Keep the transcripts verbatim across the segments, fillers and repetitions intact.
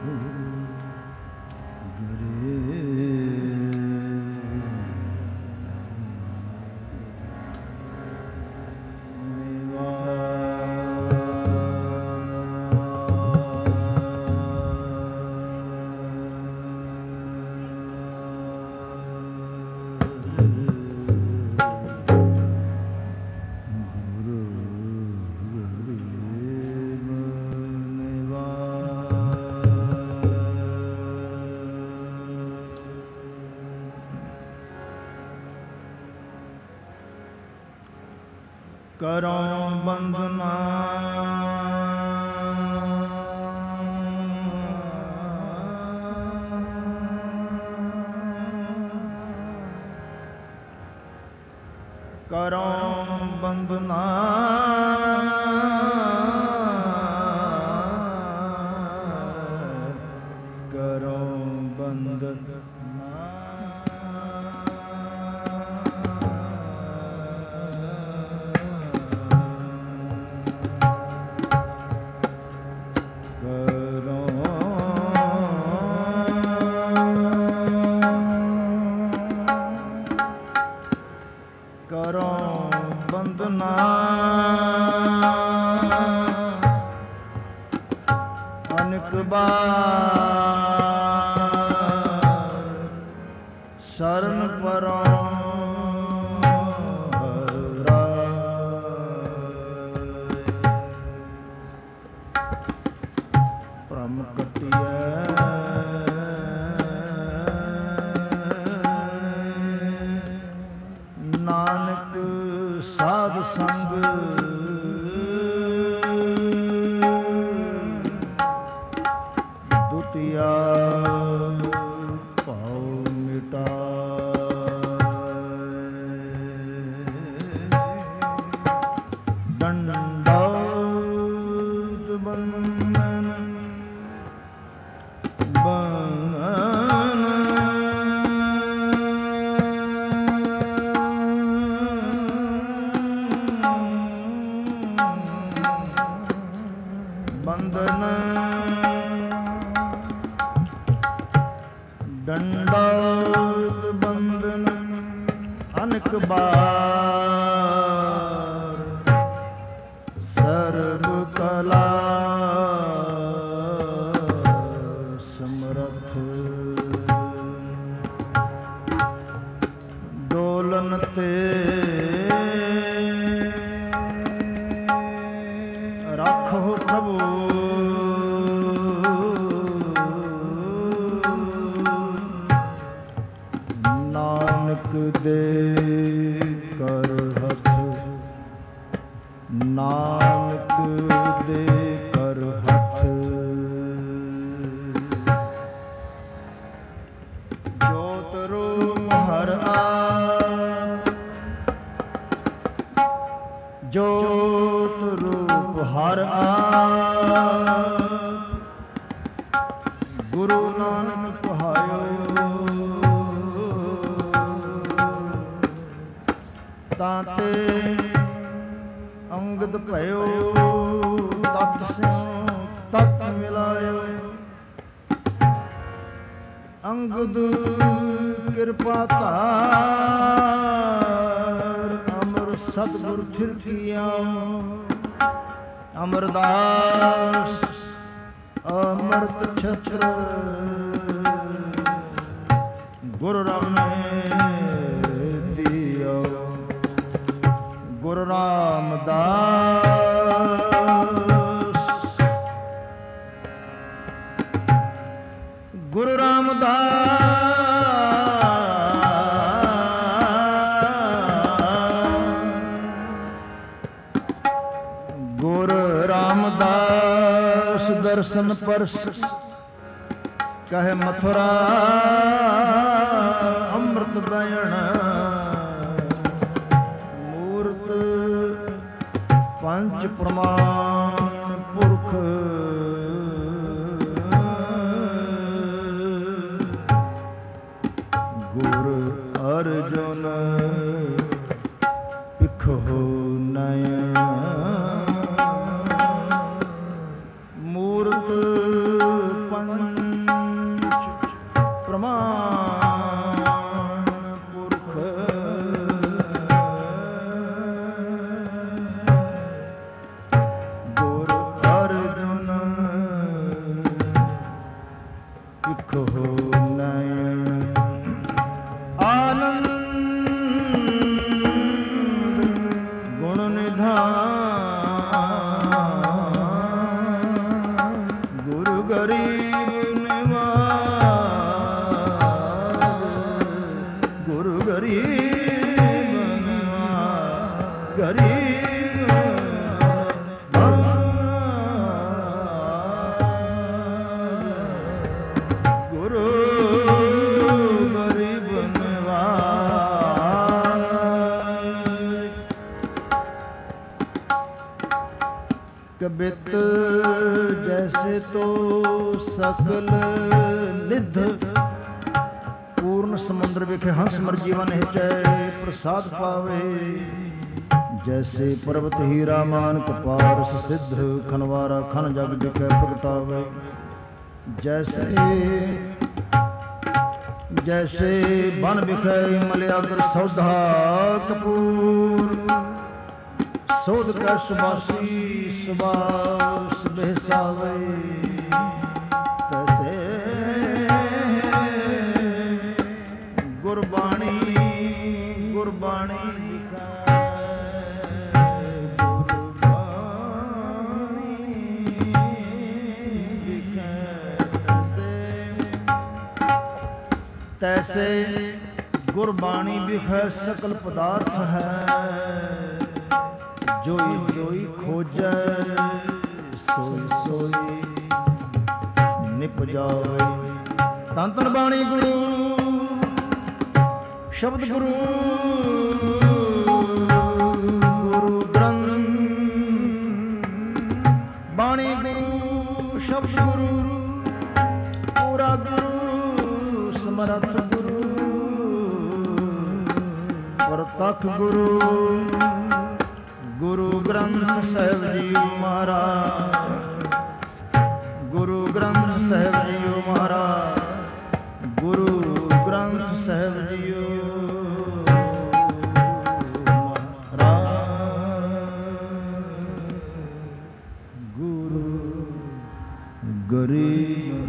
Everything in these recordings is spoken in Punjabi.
ਕਰੋ ਬੰਦਨਾ ਕਰੋ ਬੰਦਨਾ ਕਰੋ ਬੰਦਨਾ शरण परो भ्रम कटिए नानक साध संग दुतिया दंडौत बंदन अनेक बार सर्व कला समरथ डोलन ते राखो प्रभु दे कर हथ नानक दे कर हथ जोत रूप हर आ जोत रूप हर आ गुरु नानक कहायो ताते अंगद भयो तत् सिंह तत् मिलायो अंगद कृपा तार अमर सतगुर थिर किया अमरदास अमृत छत्र गुरु राम दियो गुरु रामदास गुरु रामदास गुरु रामदास दर्शन परस कहे मथुरा अमृत दयन पंच प्रमाण पुरख गुर अर्जुन पिखो नयन मूर्त पंच ਇਕ ਹੋ ਨੈਣ ਆਨੰਦ ਗੁਣ ਨਿਧਾਨ ਗੁਰੂ ਗਰੀਬ ਨਿਵਾਜ ਗੁਰੂ ਗਰੀਬ ਨਿਵਾਜ ਗਰੀਬ ਕਬਿਤ ਜੈਸੇ ਤੋ ਸਕਲ ਨਿਧ ਪੂਰਨ ਸਮੁੰਦਰ ਵਿਖੇ ਹੰਸ ਮਰ ਜੀਵਨ ਹਿਚੈ ਪ੍ਰਸਾਦ ਪਾਵੇ ਜੈਸੇ ਪਰਬਤ ਹੀਰਾ ਮਾਨ ਕਪਾਰਸ ਸਿੱਧ ਖਨਵਾਰਾ ਖਨ ਜਗ ਵਿਖੇ ਪ੍ਰਗਟਾਵੇ ਜੈਸੇ ਜੈਸੇ ਬਨ ਵਿਖੇ ਮਲਿਆਗਰ ਸੌਧਾ ਕਪੂਰ ਸੋਧ ਕੈ ਸੁਬਾਸੀ ਸੁਬਾਸ ਬਹਿਸਾਵੇ ਤੈਸੇ ਗੁਰਬਾਣੀ ਗੁਰਬਾਣੀ ਤੈਸੇ ਗੁਰਬਾਣੀ ਵਿਖੇ ਸਕਲ ਪਦਾਰਥ ਹੈ ਜੋਈ ਜੋਈ ਖੋਜੈ ਸੋਈ ਸੋਈ ਨਿਪ ਜਾਵੇ ਧੰਨ ਧੰਨ ਬਾਣੀ ਗੁਰੂ ਸ਼ਬਦ ਗੁਰੂ ਗੁਰੂ ਗ੍ਰੰਥ ਬਾਣੀ ਗੁਰੂ ਸ਼ਬਦ ਗੁਰੂ ਪੂਰਾ ਗੁਰੂ ਸਮਰੱਥ ਗੁਰੂ ਪ੍ਰਤੱਖ ਗੁਰੂ ਗੁਰੂ ਗ੍ਰੰਥ ਸਾਹਿਬ ਜੀ ਮਹਾਰਾਜ ਗੁਰੂ ਗ੍ਰੰਥ ਸਾਹਿਬ ਜੀ ਮਹਾਰਾਜ ਗੁਰੂ ਗ੍ਰੰਥ ਸਾਹਿਬ ਜੀ ਮਹਾਰਾਜ ਗੁਰੂ ਗਰੀਬ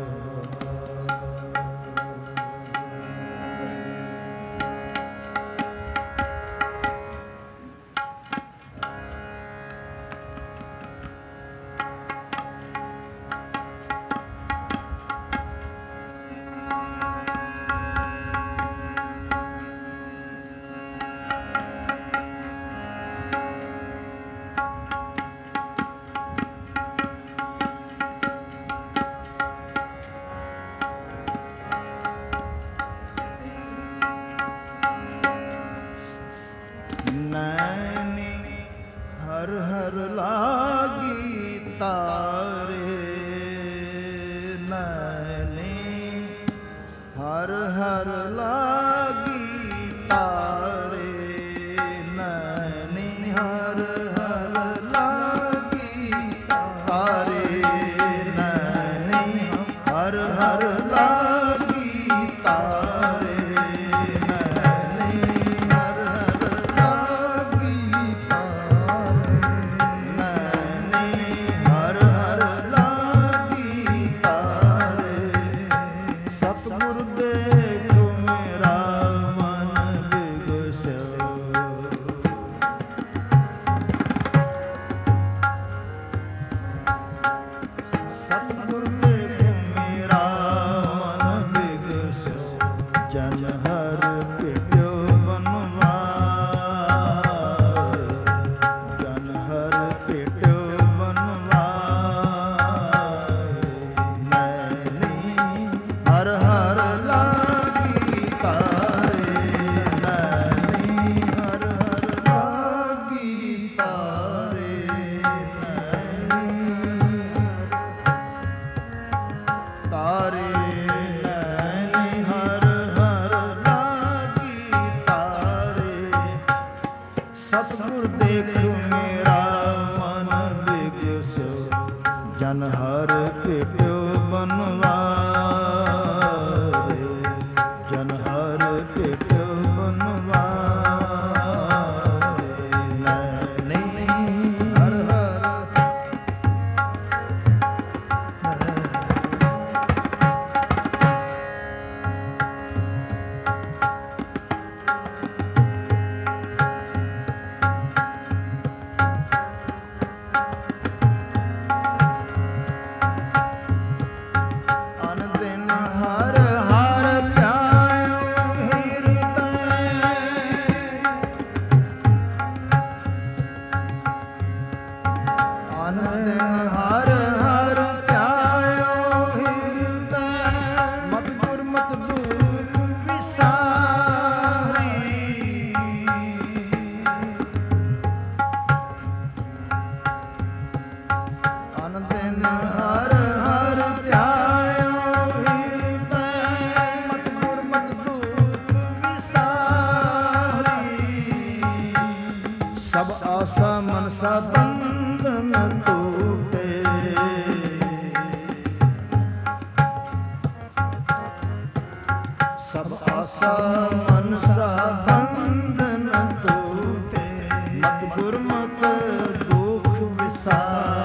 ਹਰ ਹਰ ਲਾਗੀ ਤਾਰੇ ਨੈਣੀ ਹਰ ਹਰ ਲਾਗੀ ਤਾਰੇ ਨੈਣੀ ਹਰ ਹਰ ਲਾਗੀ ਤਾਰੇ ਨੈਣੀ ਹਰ ਹਰ ਲਾਗੀ ਤਾਰੇ ਸਤਿਗੁਰ ਦੇਖ ਮੇਰਾ ਮਨ ਵਿਗਸਿਓ ਜਨ ਹਰ ਭੇਟਿਓ ਬਨਵਾਰੇ ਜਨ ਹਰ ਭੇਟਿਓ ਬਨਵਾਰੇ ਨਹੀਂ ਹਰ ਹਰ मनसा बंधन टूटे। सब आशा मनसा बंधन टूटे। मत गुरमत दुख विसार।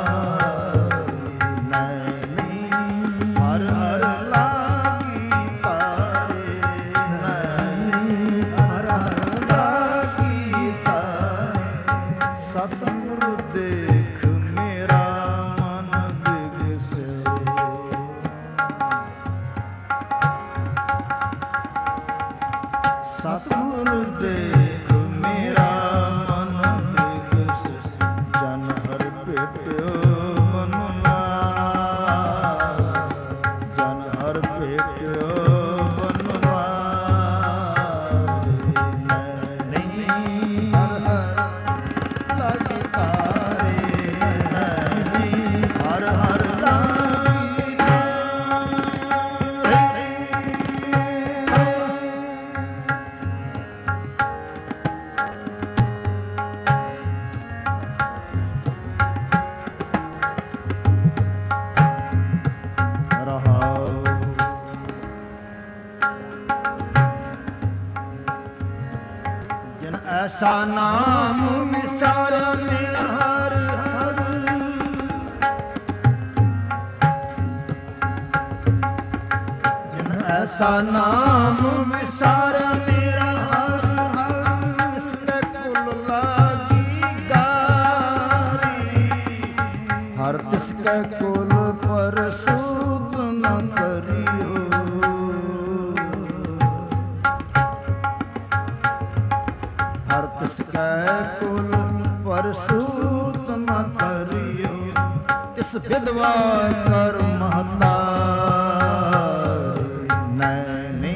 हर हर लागी तारे। हर हर लागी तारे। सतगुरु देख मेरा मन बिगसे। सतगुरु देख मेरा मन बिगसे। जन हर भेटो बनवा। जन हर भेटो बनवा। नहीं हर हर लागे तारे। हर हर लागे तारे। जिन ऐसा नाम विसारा मेरा हर हर। जिन ऐसा नाम विसारा मेरा हर हर। इसके कुल लागी गारी। हर तिसके कुल पर सूद न करियो। हर तिसके कुल पर सूद न करियो। इस विधवा कर महता नैनी।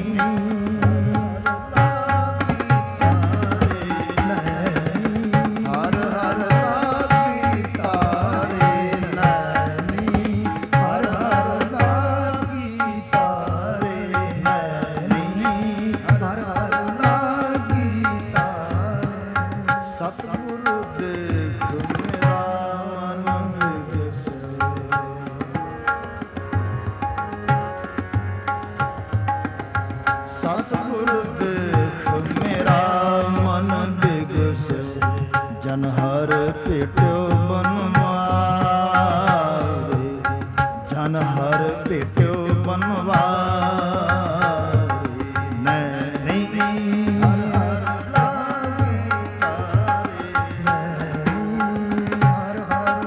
हर हर लागी तारे। नैनी हर हर लागी तारे। नैनी हर हर लागी तारे। सतगुरु देख मेरा मन बिगसे। सतगुरु देख मेरा मन बिगसे। जन हर भेटो बनवारे। जन हर भेटो बनवारे। नैनी हर हर लागे तारे। नैनी हर हर।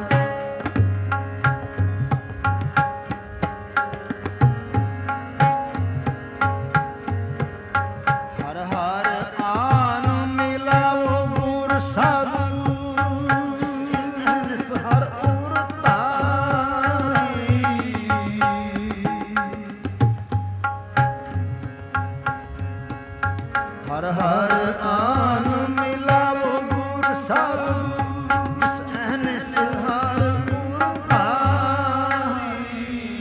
हर हर आन मिलाओ गुर साधु। हर उर तारी। हर हर आन मिलाओ गुर साधु। इस अहन से हर उर तारी।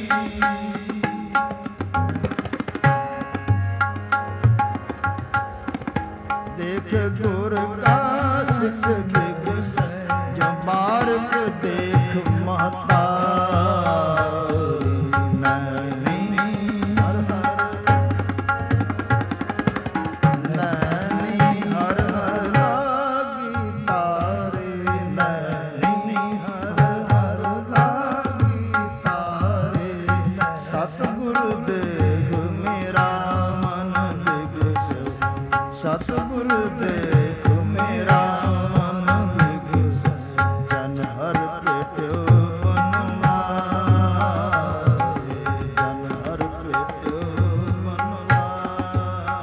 देख गुर का सिख बिगसे। जो मार्ग देख महता नैनी। हर हर नैनी हर हर लागी तारे। नैनी हर हर लागी तारे। सतगुरु देख मेरा मन बिगसे। सतगुरु देख मेरा मन बिगसे। जन हर भेटो बनवारे। जन हर भेटो बनवारे।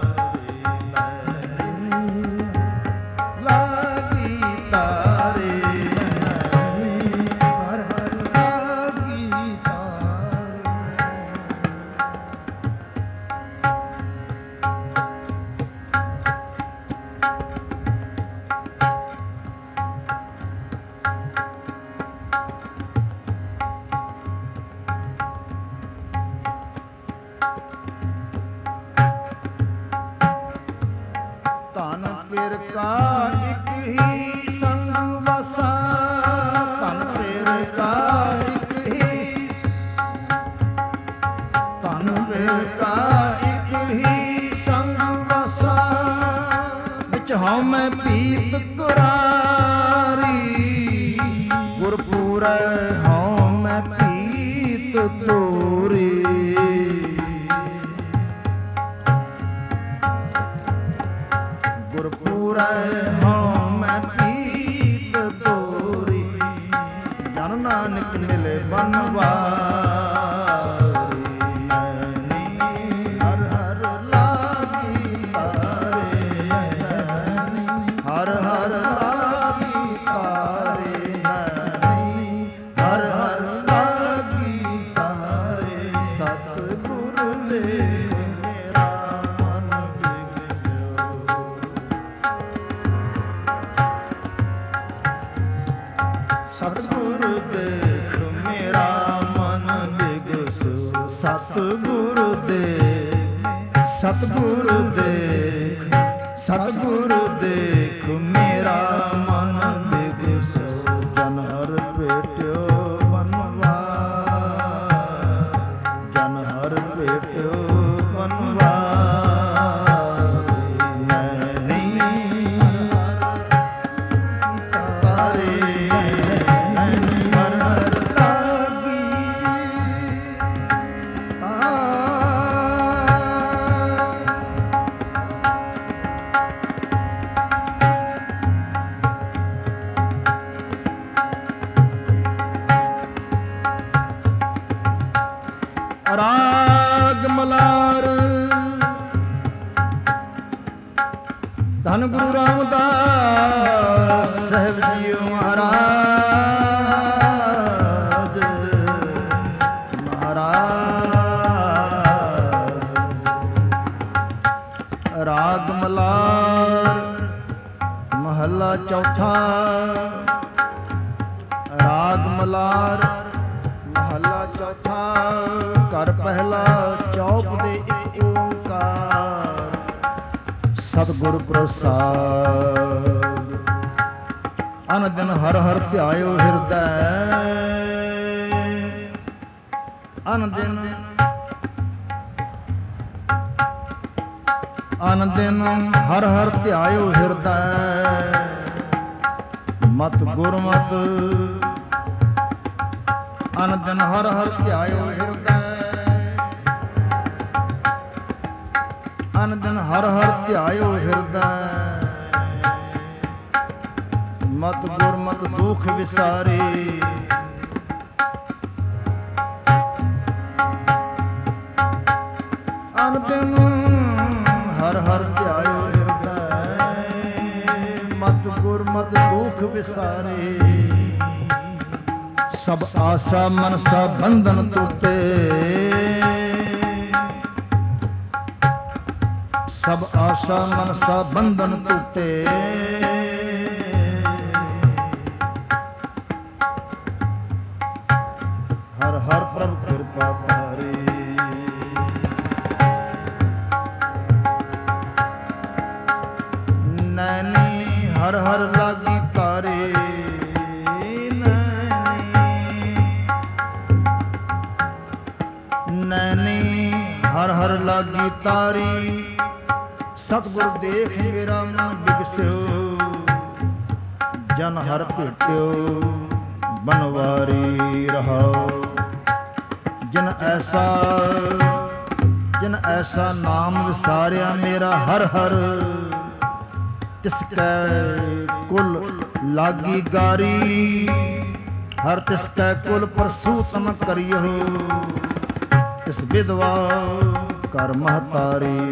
लागी तारे। हर हर लागी तारे। ਧਨ ਪਿਰ ਕਾ ਇੱਕ ਹੀ ਸੰਗ ਵਸ। ਮਿਲ ਕਾ ਇੱਕ ਹੀ ਸੰਗ ਵਸਾ, ਵਿੱਚ ਹਉ ਮੈਂ ਪੀਤ ਕੁਰਾਰੀ, ਗੁਰਪੂਰੈ ਹਉ ਮੈਂ ਪੀਤ ਤੋਰੀ। ਗੁਰਪੂਰੈ ਹਉ ਮੈਂ ਪੀਤ ਤੋਰੀ, ਜਨ ਨਾਨਕ ਮਿਲੇ ਬਨਵਾਰੀ। ਹਰ ਹਰ ਲਾਗੀ ਤਾਰੇ, ਹਰ ਹਰ ਲਾਗੀ ਤਾਰੇ, ਹਰ ਹਰ ਲਾਗੀ ਤਾਰੇ। ਸਤਿਗੁਰ ਦੇਵ ਮੇਰਾ ਮਨ ਬਿਗਸਿਓ, ਸਤਿਗੁਰ ਦੇਖ ਮੇਰਾ ਮਨ ਬਿਗਸਿਓ। ਸਤਿਗੁਰ ਦੇਖ, ਸਤਿਗੁਰ ਦੇਖ, ਸਤਿਗੁਰ ਦੇਖ ਮੇਰਾ ਮਨ ਬਿਗਸਿਓ। ਜਨ ਹਰ ਭੇਟਿਓ ਬਨਵਾਰੀ, ਜਨ ਹਰ ਭੇਟਿਓ ਬਨਵਾਰੀ। ਰਾਗ ਮਲਾਰ ਧੰਨ ਗੁਰੂ ਰਾਮਦਾਸ ਸਾਹਿਬ ਜੀਓ ਮਹਾਰਾਜ, ਮਹਾਰਾਜ। ਰਾਗ ਮਲਾਰ ਮਹੱਲਾ ਚੌਥਾ, ਰਾਗ ਮਲਾਰ ਮਹੱਲਾ ਚੌਥਾ। ਘਰ ਪਹਿਲਾ ਚੌਪ ਦੇ ਇੱਕ ਓੰਕਾਰ, ਸਤਿਗੁਰ ਪ੍ਰਸਾਦ। ਅਨ ਦਿਨ ਹਰ ਹਰ ਧਿਆਇਓ ਹਿਰਦੈ, ਅਨ ਦਿਨ ਅਨ ਦਿਨ ਹਰ ਹਰ ਧਿਆਇਓ ਹਿਰਦੈ। ਮਤ ਗੁਰਮਤ ਅਨ ਦਿਨ ਹਰ ਹਰ ਧਿਆਇਓ ਹਿਰਦੈ, ਅਨ ਦਿਨ ਹਰ ਹਰ ਧਿਆਇਓ ਹਿਰਦੈ। ਮਤ ਗੁਰਮਤ ਦੁਖ ਵਿਸਾਰੇ, ਅਨ ਦਿਨ ਹਰ ਹਰ ਧਿਆਇਓ ਹਿਰਦੈ। ਮਤ ਗੁਰਮਤ ਦੁਖ ਵਿਸਾਰੇ, ਸਭ ਆਸਾ ਮਨਸਾ ਬੰਧਨ ਟੁੱਟੇ, ਸਭ ਆਸਾ ਮਨਸਾ ਬੰਧਨ ਟੁੱਟੇ। ਹਰ ਹਰ ਪ੍ਰਭ ਕਿਰਪਾ ਧਾਰੇ, ਨੈਣੀ ਹਰ ਹਰ ਲਾਗੀ ਤਾਰੇ, ਨੈਣੀ ਹਰ ਹਰ ਲਾਗੀ ਤਾਰੀ। ਸਤਿਗੁਰ ਦੇਖ ਮੇਰਾ ਮਨ ਬਿਗਸਿਓ, ਜਨ ਹਰ ਭੇਟਿਓ ਬਨਵਾਰੀ ਰਹਾਓ। ਜਿਨ ਐਸਾ ਜਿਨ ਐਸਾ ਨਾਮ ਵਿਸਾਰਿਆ ਮੇਰਾ ਹਰ ਹਰ, ਤਿਸ ਕੈ ਕੁਲ ਲਾਗੀ ਗਾਰੀ। ਹਰ ਤਿਸ ਕੈ ਕੁਲ ਪ੍ਰਸੂਤਮ ਕਰਿਓ, ਤਿਸ ਵਿਧਵਾ ਕਰ ਮਹਤਾਰੀ।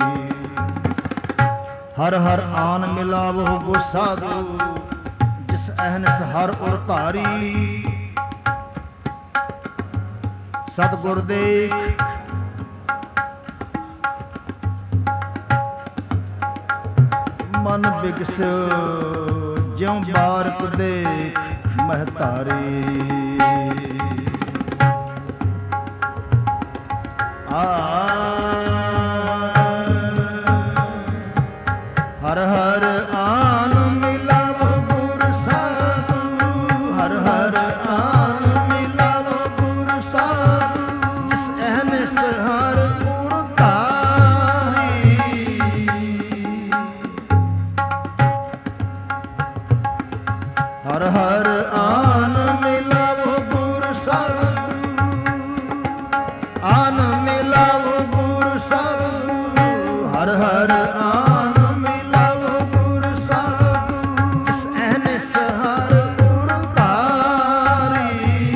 ਹਰ ਹਰ ਆਨ ਮਿਲਾਵੋ ਗੋ ਸਾਧੂ, ਜਿਸ ਅਹਨਿਸ ਹਰ ਉਰ ਧਾਰੀ। ਸਤਿਗੁਰ ਦੇਖ ਮਨ ਬਿਗਸਿਓ, ਜਿਉ ਬਾਰਕ ਦੇਖ ਮਹਤਾਰੀ। ਹਰ ਹਰ ਆਨ ਮਿਲਾਵੋ ਗੁਰ ਸਾਧੂ, ਹਰ ਹਰ ਆਨ ਮਿਲਾਵੋ ਗੁਰ ਸਾਧੂ। ਜਿਸ ਅਹਨਿਸ ਹਰ ਉਰ ਆਨ ਮਿਲਾਵੋ ਗੁਰ ਸਾਧੂ ਹਰ ਹਰ ਆਨ ਮਿਲਾਵੋ ਗੁਰ ਸਾਧੂ ਜਿਸ ਅਹਨਿਸ ਹਰ ਉਰਤਾਰੀ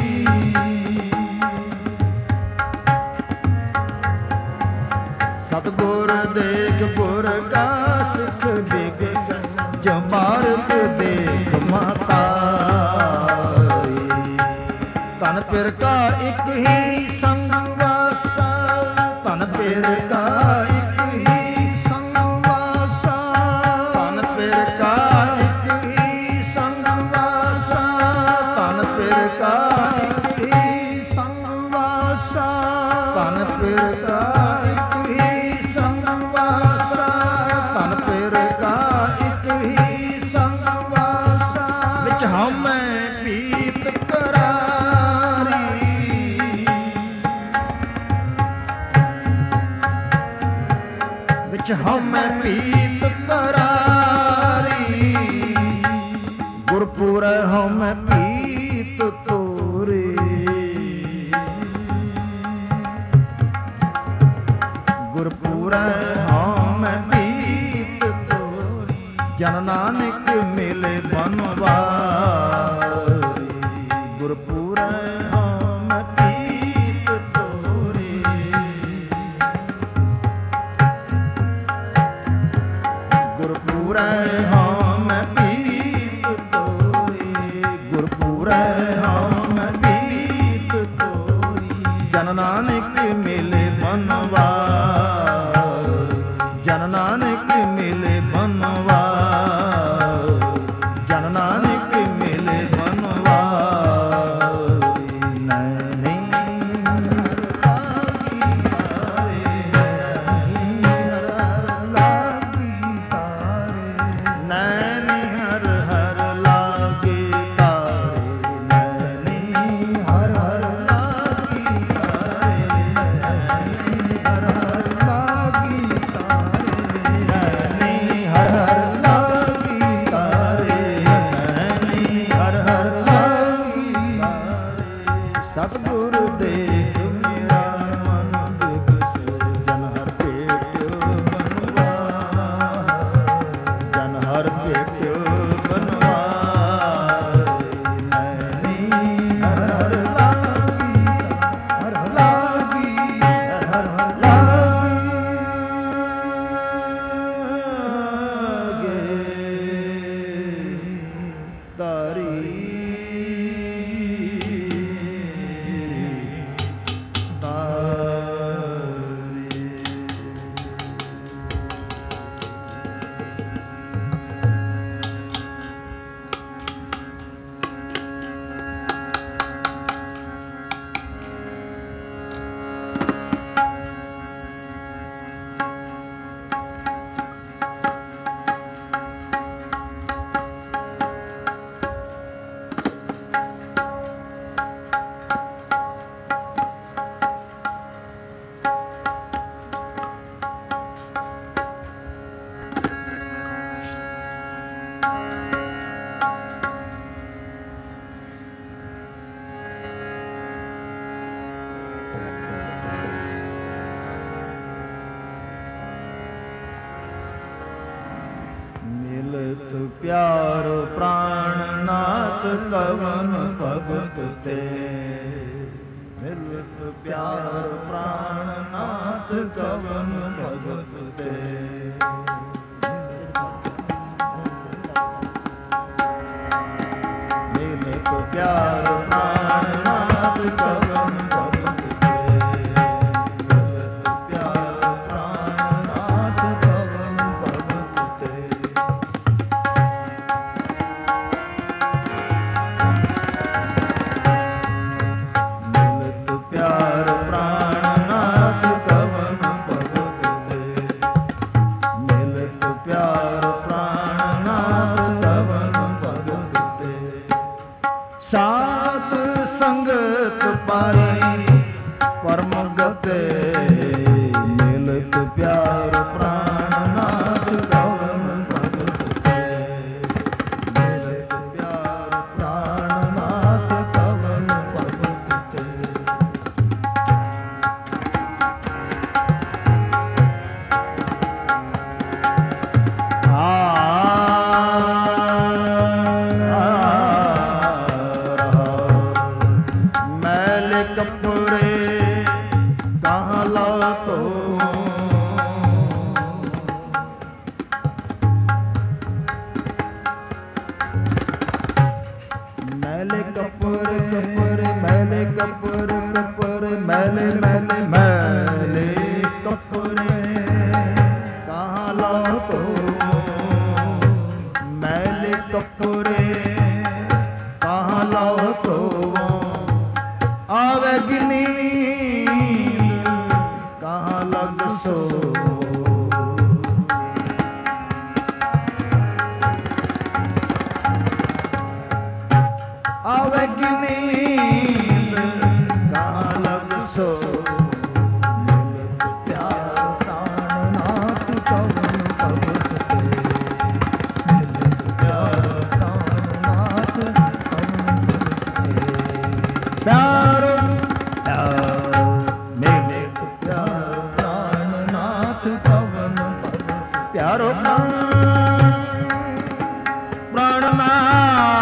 ਸਤਿਗੁਰ ਦੇਖ ਗੁਰ ਕਾ ਸਿਖ ਬਿਗਸ ਜਮਾਰਗ ਦੇਖ ਮਹਤਾਰੀ ਧਨ ਪਿਰ ਕਾ ਇੱਕ ਹੀ ਸੰਗ ਵਾਸਾ ਧਨ ਪਿਰ ਕਾ ਇੱਕ ਹੀ ਸੰਗ ਵਾਸਾ ਧਨ ਪਿਰ ਕਾ ਇੱਕ ਹੀ ਸੰਗ ਵਾਸਾ ਧਨ ਪਿਰ ਕਾ ਇੱਕ ਹੀ ਸੰਗ ਵਾਸਾ ਧਨ ਪਿਰ ਕਾ ਇੱਕ ਹੀ ਸੰਗ ਵਾਸਾ ਧਨ ਪਿਰ ਕਾ ਇੱਕ ਹੀ ਸੰਗ ਵਾਸਾ ਵਿੱਚ ਹਉਮੈ ਪੀਤ ਕਰਾਰੀ ਵਿੱਚ ਹਉਮੈ ਪੀਤ ਕਰਾਰੀ ਗੁਰਪੁਰੈ ਹਉਮੈ ਪੀਤ ਤੋਰੇ ਗੁਰਪੁਰੈ ਹਉਮੈ ਪੀਤ ਤੋਰੇ ਜਨ ਨਾਨਕ ਮਿਲੇ ਬਨਵਾਰੀ ਗੁਰਪੁਰੈ ਹਉਮੈ ਪੀਤ ਤੋਰੇ ਗੁਰਪੁਰੈ ਹਉਮੈ ਪੀਤ ਤੋਰੇ ਗੁਰਪੁਰੈ ਹਉਮੈ ਪੀਤ ਤੋਰੇ ਜਨ ਨਾਨਕ ਮਿਲੇ ਬਨਵਾਰੀ ਜਨ ਨਾਨਕ ਮਿਲੇ ਬਨਵਾਰੀ ਜਨ ਨਾਨਕ ਮਿਲੇ ਬਨਵਾਰੀ ਨੈਣੀ ਹਰ ਹਰ ਲਾਗੀ ਤਾਰੇ ਨੈਣੀ ਹਰ ਹਰ ਲਾਗੀ ਤਾਰੇ ਨੈਣੀ ਹਰ ਹਰ ਲਾਗੀ ਤਾਰੇ ਨੈਣੀ ਹਰ ਹਰ ਲਾਗੀ ਤਾਰੇ ਨੈਣੀ ਹਰ ਹਰ ਲਾਗੀ ਤਾਰੇ ਸਤਿਗੁਰ ਦੇਖ ਮੇਰਾ ਮਨ ਦਿਵਸ ਜਨ ਹਰ ਭੇਟਿਓ ਬਨਵਾਰੀ ਜਨ ਹਰ ਭੇਟਿਓ ਬਨਵਾਰੀ ਨੈਣੀ ਹਰ ਹਰ ਲਾਗੀ ਹਰ ਹਰ ਲਾਗੀ ਹਰ ਹਰ ਲਾਗੀ ਤਾਰੀ ਮਿਲਤ ਪਿਆਰ ਪ੍ਰਾਣਨਾਥ ਕਵਨ ਭਗਤ ਤੇ ਮਿਲਤ ਪਿਆਰ ਪ੍ਰਾਣਨਾਥ ਕਵਨ ਭਗਤ ਤੇ ਮਿਲਤ ਪਿਆਰ ਪ੍ਰਾਣਨਾਥ ਕਵਨ ਭਗਤ ਤੇ ਮਿਲਤ ਪਿਆਰ ਪ੍ਰਾਣਨਾਥ ਕਵਨ ਭਗਤ ਤੇ ਮਿਲਤ ਪਿਆਰ ਪ੍ਰਾਣਨਾਥ ਕਵਨ ਭਗਤ कहाँ लाओ तो मैले कपूर कपूर मैले कपूर कपूर मैले मैले मैले कपूर कहाँ लाओ तो मैले कपूर कहाँ लाओ तो आवेगी नींद कहाँ लग सो आवेगी नींद कहाँ लग सो प्यार प्राणनाथ कवन भगत ते प्यार प्राणनाथ कवन भगत ते प्यार प्यार मेरे प्यार प्राणनाथ कवन भगत प्यारो प्राणनाथ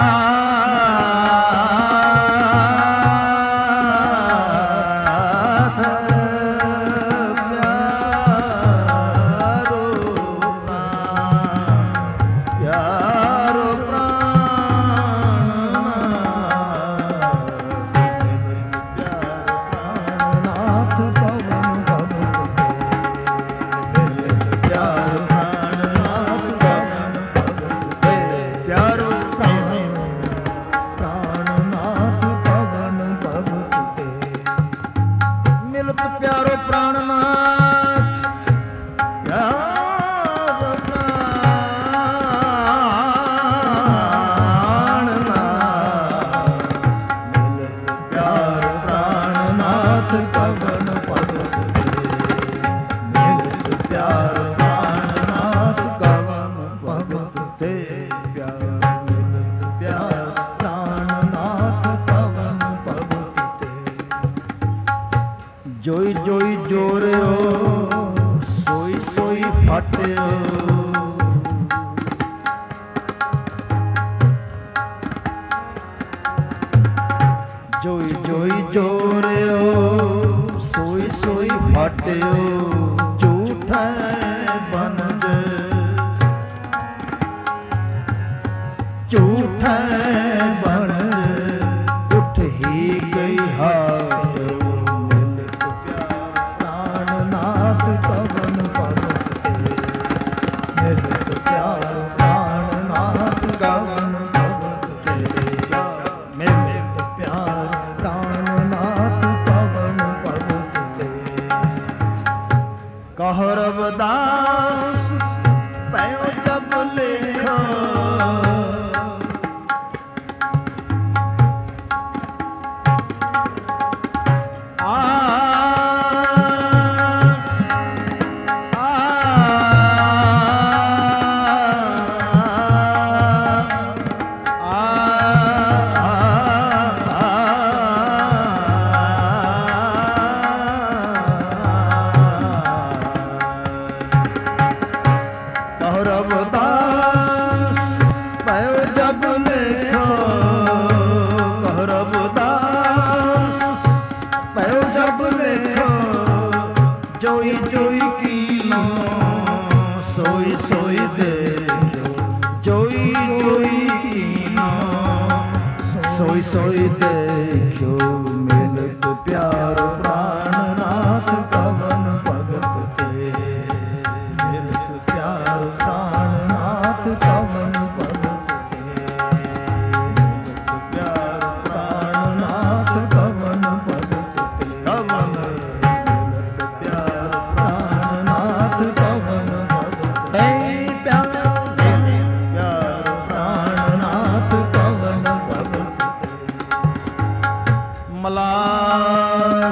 जोई जोई जोरियो सोई सोई फाटियो जोई जोई जोरियो सोई सोई फाटियो झूठा बन झूठा बन उठ ही गई हाथ कवन भगत ते मिलत प्यार प्राणनाथ कवन भगत ते मिलत प्यार प्राणनाथ कवन भगत ते कहो रविदास पयो जब लेखो रविदास पयो जब लेखो कहो रविदास पयो जब लेखो जोई जोई कीनो सोई सोई देखो जोई जोई कीनो सोई सोई देखो मिलत प्यार प्राणनाथ कवन भगत ते मिलत प्यार प्राणनाथ कवन भगत ते मिलत प्यार प्राणनाथ कवन भगत ते कवन मिलत प्यार प्राणनाथ कवन भगत ते प्यार प्यार प्राणनाथ कवन भगत ते मलार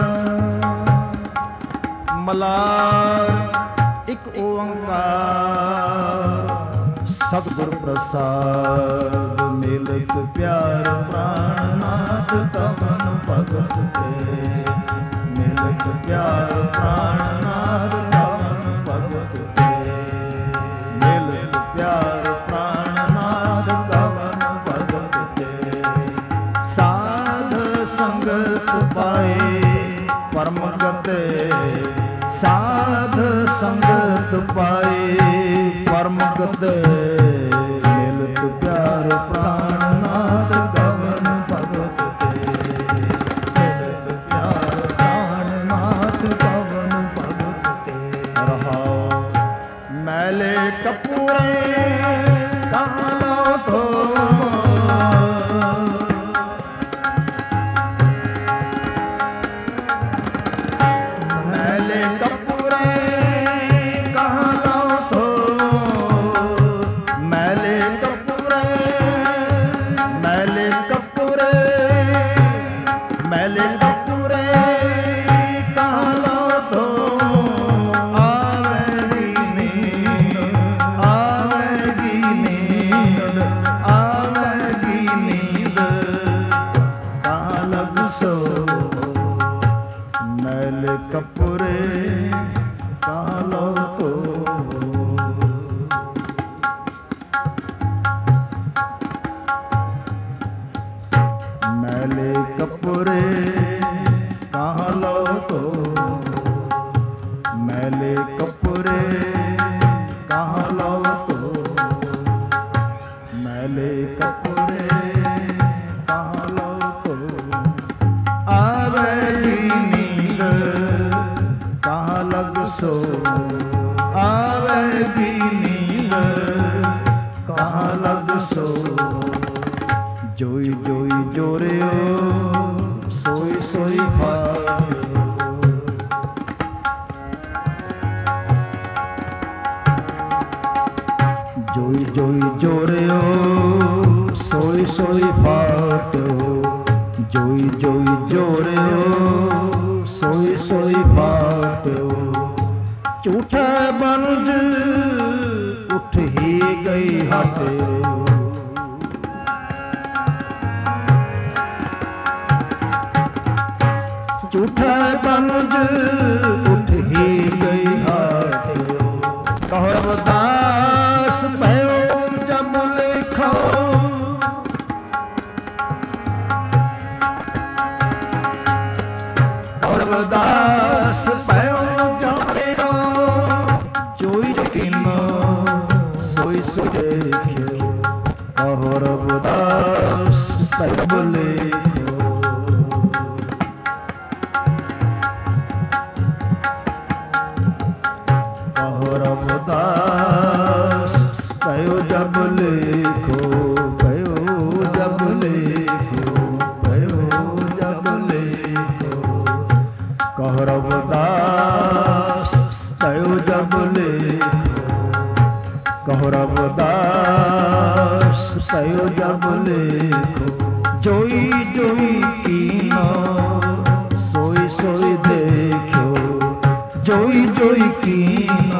मलार एक ओंकार सतगुर प्रसाद मिलत प्यार प्राणनाथ कवन भगत ते मिलत प्यार प्राणनाथ कवन भगत ते मिलत प्यार प्राणनाथ कवन भगत ते साध संगत पाए परम गते ਸਾਧ ਸੰਗਤ ਪਾਏ ਪਰਮ ਗਤ ਮਿਲਤ ਪਿਆਰ ਪ੍ਰਾਣਨਾਥ ਗਗਨ ਭਗਤ ਤੇ ਮਿਲਤ ਪਿਆਰ ਪ੍ਰਾਣਨਾਥ ਗਗਨ ਭਗਤ ਤੇ ਰਹਾਉ ਮੈਲੇ ਕਪੂਰੇ ਕਹਾਂ ਲੋ ਧੋ जोई जोई जोरियो सोई सोई भायो जोई जोई जोरियो सोई सोई फाटो जोई जोई जोरियो सोई सोई फाटो झूठा बनज उठ ही गई हटो झूठा बनज उठ ही गई हाटियो कहो रविदास भयो जब लिखो कहो रविदास भयो जब लिखो जोई किनो सोई सो देखियो कहो रविदास भयो लिखो भयो जब लिखो भयो जब लिखो भयो जब लिखो कहो रविदास भयो जब लिखो कहो रविदास भयो जब लिखो जोई जोई कीनो सोई सोई देखो जोई जोई कीनो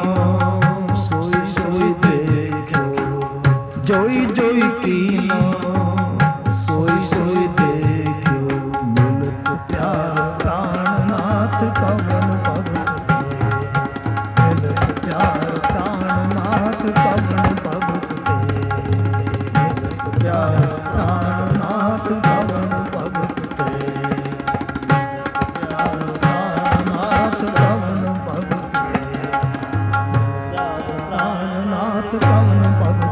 जोई जोई कीनो सोई सोई देखियो मिलत प्यार प्राणनाथ कवन भगत ते मिलत प्यार प्राणनाथ कवन भगत ते मिलत प्यार प्राणनाथ कवन भगत ते प्यार प्राणनाथ कवन भगत ते प्राणनाथ कवन भगत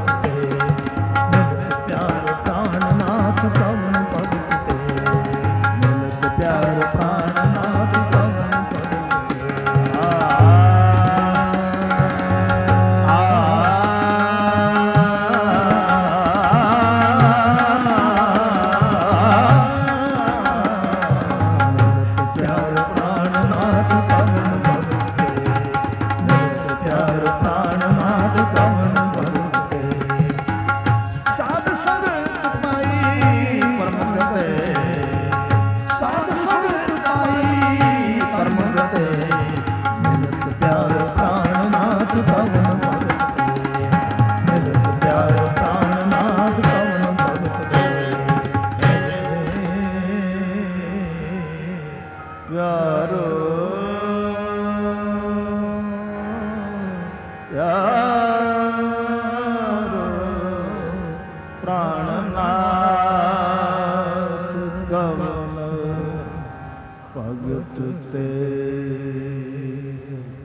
ਭਗਤ ਤੇ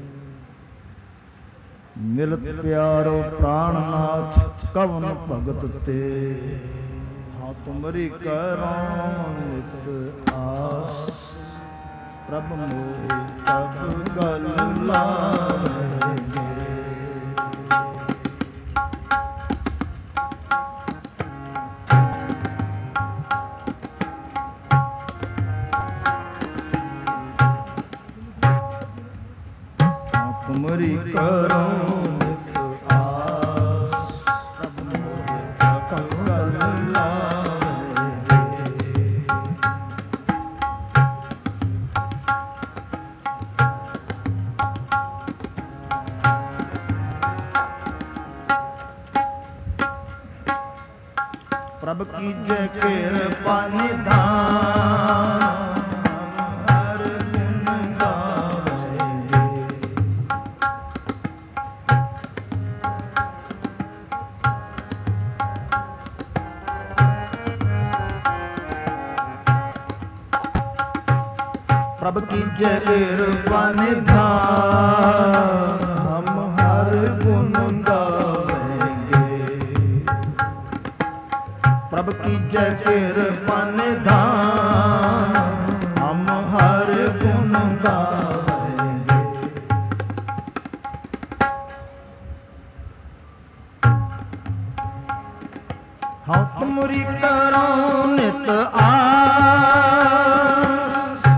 ਮਿਲਤ ਪਿਆਰੋ ਪ੍ਰਾਣਨਾਥ ਕਵਨ ਭਗਤ ਤੇ। ਹਾਂ ਤੁਮਰੀ ਕਰੋ ਨਿਤ ਆਸ ਪ੍ਰਭ ਮੋਹਿ ਤਬ ਗਲ ਲਾਵਹਿਗੇ। ਤੁਮਰੀ ਕਰੋ ਨਿਤ ਆਸ ਪ੍ਰਭ ਮੋਹਿ ਤਬ ਗਲ ਲਾਵਹਿਗੇ। ਪ੍ਰਭ ਕੀਜੈ ਕਿਰਪਾ ਨਿਧਾਨ ਹਰ ਗੁਣ ਗਾਵਹਿਗੇ। ਪ੍ਰਭ ਕੀਜੈ ਕਿਰਪਾ ਨਿਧਾਨ ਹਮ ਹਰ ਗੁਣ ਗਾਵਹਿਗੇ। ਪ੍ਰਭ ਕੀਜੈ ਕਿਰਪਾ ਨਿਧਾਨ ਹਮ ਹਰ ਗੁਣ ਗਾਵਹਿਗੇ। ਹਉ ਤੁਮਰੀ ਕਰੋ ਨਿਤ ਆਸ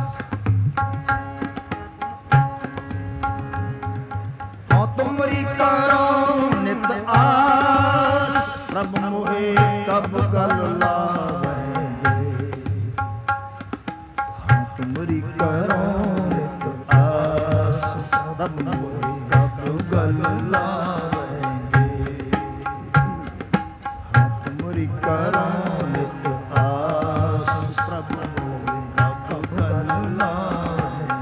ਹਉ ਤੁਮਰੀ ਕਰੋ ਨਿਤ ਆਸ ਪ੍ਰਭ ਮੋਹਿ ਤਬ ਗਲ ਲਾਵਹਿਗੇ। ਹਾਂ ਤੁਮਰੀ ਕਰੋ ਨਿਤ ਆਸ ਪ੍ਰਭ ਮੋਹਿ ਤਬ ਗਲ ਲਾਵਹਿਗੇ। ਹਾਂ ਤੁਮਰੀ ਕਰੋ ਨਿਤ ਆਸ ਪ੍ਰਭ ਮੋਹਿ ਤਬ ਗਲ ਲਾਵਹਿਗੇ।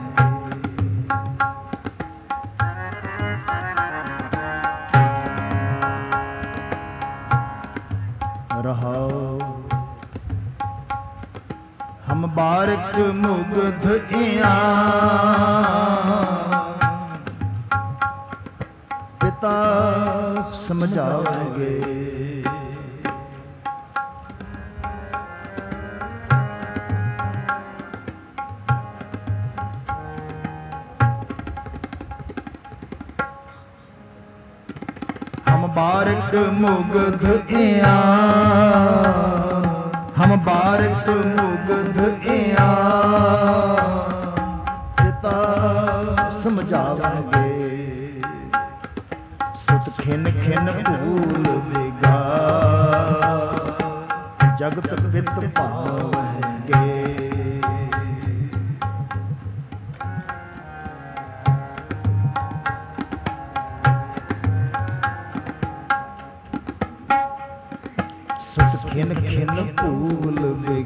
ਰਹਾਉ ਹਮ ਬਾਰਿਕ ਮੁਗਧ ਇਆਂ ਪਿਤਾ ਸਮਝਾਵਗੇ। ਹਮ ਬਾਰਿਕ ਮੁਗਧ ਇਆਂ ਹਮ ਬਾਰਿਕ ਮੁਗਧ ਇਆਂ ਪਿਤਾ ਸਮਝਾਵਗੇ। ਸੁਤ ਖਿਨ ਖਿਨ ਭੂਲ ਵਿਗਾਰ ਜਗਤ ਪਿਤ ਭਾਵਹਿਗੇ। ਸੁਤ ਖਿਨ ਖਿਨ ਭੂਲ